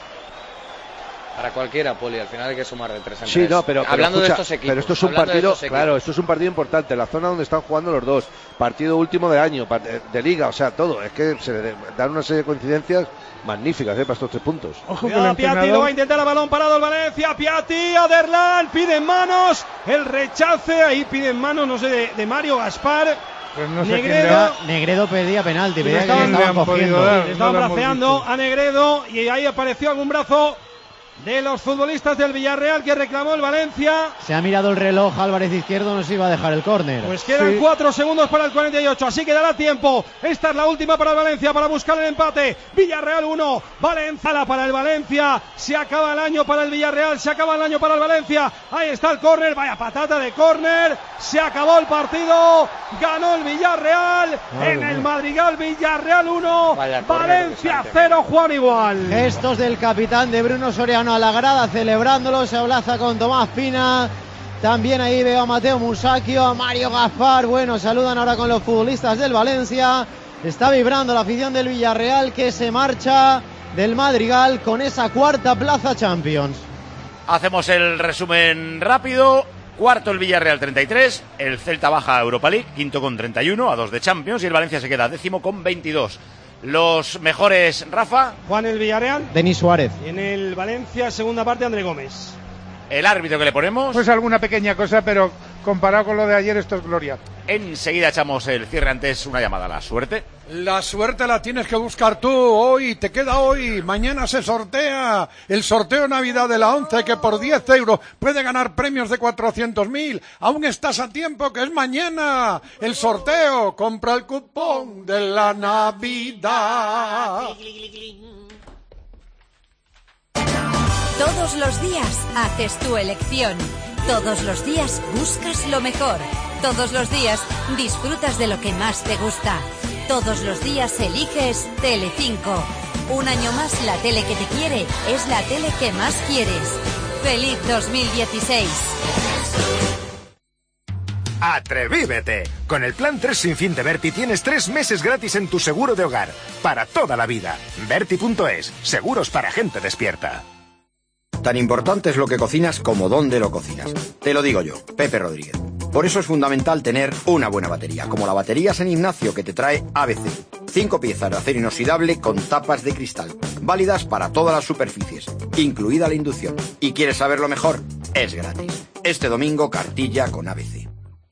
Para cualquiera, Poli, al final hay que sumar de tres en
Sí,
tres.
no, pero, pero
hablando
escucha,
de estos equipos.
pero esto es un
hablando de
partido,
estos equipos.
claro, esto es un partido importante, la zona donde están jugando los dos, partido último de año, part- de liga, o sea, todo, es que se le dan una serie de coincidencias magníficas, ¿eh? Para estos tres puntos.
ojo que el
Cuidado, Piatti lo va a
entrenador,
intentar a balón parado el Valencia. Piatti, Aderlan, piden manos. El rechace, ahí piden manos, no sé, de, de Mario Gaspar.
pues no sé quién
Negredo.
le ha-
Negredo pedía penalti,
Le
pedía que
estaban-
le
le
estaban
han podido
cogiendo.
dar.
Le estaban
no lo hemos
braceando
visto.
a Negredo y ahí apareció algún brazo de los futbolistas del Villarreal que reclamó el Valencia.
Se ha mirado el reloj Álvarez Izquierdo, no se iba a dejar el córner.
Pues quedan
Sí.
cuatro segundos para el cuarenta y ocho, así que dará tiempo. Esta es la última para el Valencia para buscar el empate. Villarreal uno, Valencia para el Valencia. Se acaba el año para el Villarreal, se acaba el año para el Valencia. Ahí está el córner, vaya patata de córner. Se acabó el partido, ganó el Villarreal.
Madre
En el
mía.
Madrigal, Villarreal uno,
Vaya córner
Valencia
interesante.
cero, Juan igual.
Gestos del capitán de Bruno Soriano a la grada celebrándolo, se abraza con Tomás Pina. También ahí veo a Mateo Musacchio, a Mario Gaspar. Bueno, saludan ahora con los futbolistas del Valencia. Está vibrando la afición del Villarreal que se marcha del Madrigal con esa cuarta plaza Champions.
Hacemos el resumen rápido. Cuarto el Villarreal treinta y tres, el Celta baja a Europa League, quinto con treinta y uno, a dos de Champions, y el Valencia se queda décimo con veintidós. Los mejores, Rafa,
Juan el Villarreal.
Denis Suárez.
En el Valencia, segunda parte, André Gómez.
el árbitro que le ponemos.
Pues alguna pequeña cosa, pero comparado con lo de ayer, esto es gloria.
Enseguida echamos el cierre, antes una llamada a la suerte.
La suerte la tienes que buscar tú hoy, te queda hoy, mañana se sortea el sorteo Navidad de la ONCE, que por diez euros puede ganar premios de cuatrocientos mil, aún estás a tiempo, que es mañana el sorteo, compra el cupón de la Navidad.
Todos los días haces tu elección, todos los días buscas lo mejor, todos los días disfrutas de lo que más te gusta. Todos los días eliges Telecinco. Un año más la tele que te quiere es la tele que más quieres. ¡Feliz dos mil dieciséis!
¡Atrevívete! Con el plan tres sin fin de Berti tienes tres meses gratis en tu seguro de hogar. Para toda la vida. Berti punto es. Seguros para gente despierta.
Tan importante es lo que cocinas como dónde lo cocinas. Te lo digo yo, Pepe Rodríguez. Por eso es fundamental tener una buena batería, como la batería San Ignacio que te trae A B C. Cinco piezas de acero inoxidable con tapas de cristal, válidas para todas las superficies, incluida la inducción. ¿Y quieres saber lo mejor? Es gratis. Este domingo, cartilla con A B C.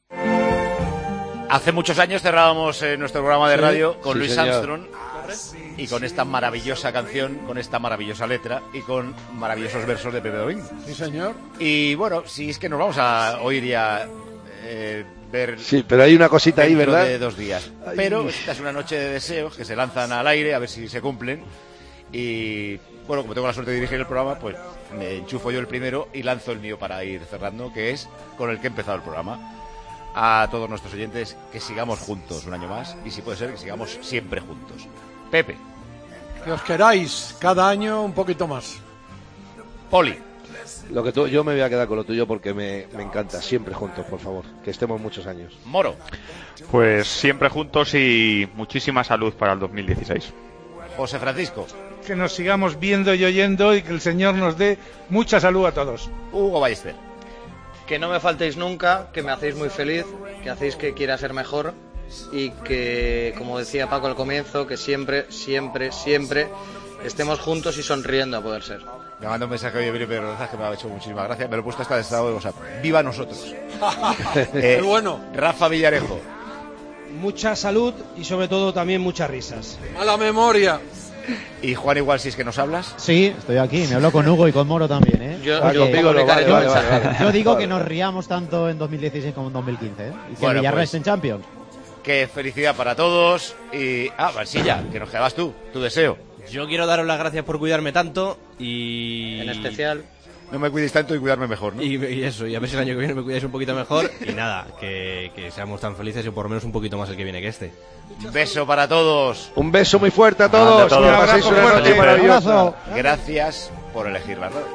Hace muchos años cerrábamos eh, nuestro programa de radio con
sí,
Luis
señor.
Armstrong y con esta maravillosa canción, con esta maravillosa letra y con maravillosos versos de Pepe Domingo.
Sí, señor.
Y bueno, si es que nos vamos a oír ya eh, ver...
Sí, pero hay una cosita ahí,
dentro
¿verdad?
de dos días. Pero esta es una noche de deseos que se lanzan al aire a ver si se cumplen. Y bueno, como tengo la suerte de dirigir el programa, pues me enchufo yo el primero y lanzo el mío para ir cerrando, que es con el que he empezado el programa. A todos nuestros oyentes, que sigamos juntos un año más y si puede ser que sigamos siempre juntos. Pepe.
Que os queráis cada año un poquito más.
Poli.
Lo que tú, yo me voy a quedar con lo tuyo porque me, me encanta. Siempre juntos, por favor. Que estemos muchos años.
Moro.
Pues siempre juntos y muchísima salud para el dos mil dieciséis.
José Francisco.
Que nos sigamos viendo y oyendo y que el Señor nos dé mucha salud a todos.
Hugo Ballester.
Que no me faltéis nunca, que me hacéis muy feliz, que hacéis que quiera ser mejor y que, como decía Paco al comienzo, que siempre, siempre, siempre estemos juntos y sonriendo a poder ser.
Me manda un mensaje hoy de Pedro Rozas que me ha hecho muchísimas gracias. Me lo he puesto hasta de estado de WhatsApp. ¡Viva nosotros!
eh, ¡Qué bueno!
Rafa Villarejo.
Mucha salud y sobre todo también muchas risas.
¡Mala memoria!
Y Juan, igual si es que nos hablas.
Sí, estoy aquí, me hablo con Hugo y con Moro también, ¿eh?
Yo,
Oye,
yo,
digo,
vale, vale,
yo,
vale, vale.
yo digo que nos riamos tanto en dos mil dieciséis como en dos mil quince, ¿eh? Y que
Bueno,
Villarreal
pues,
esté en Champions.
Qué felicidad para todos. Y, ah, Varsilla, que nos quedabas tú, tu deseo.
Yo quiero daros las gracias por cuidarme tanto y...
En especial...
No me cuidéis tanto y cuidarme mejor, ¿no?
Y, y eso, y a ver si el año que viene me cuidáis un poquito mejor. Y nada, que, que seamos tan felices y por lo menos un poquito más el que viene que este.
Un beso para todos.
Un beso muy fuerte a todos.
A todos.
Que paséis una noche
Felipe.
maravillosa.
Gracias por elegir la radio.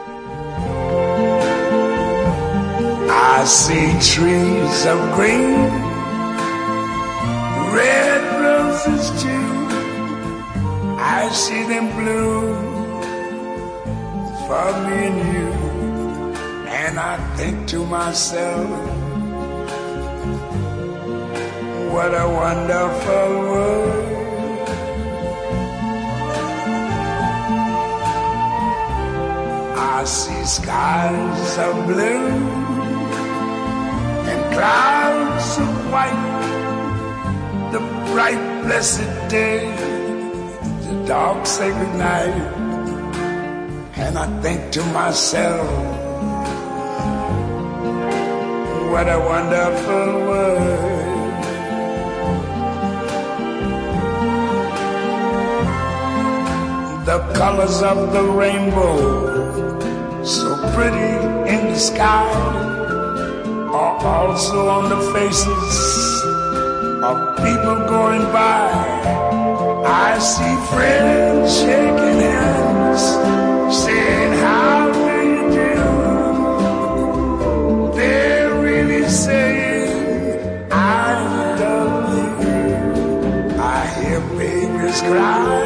I see trees of green, red roses too. I see them blue for me and you. And I think to myself, what a wonderful world. I see skies of blue and clouds of white, the bright blessed day, the dark sacred night. And I think to myself, what a wonderful world. The colors of the rainbow, so pretty in the sky, are also on the faces of people going by. I see friends shaking hands, saying how do you do. They're really saying I love you. I hear babies cry,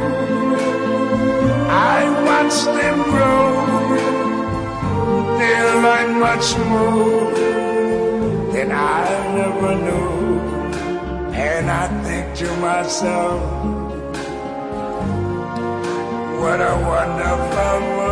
I watch them grow. They'll learn much more than I ever knew. And I think to myself, what a wonderful world.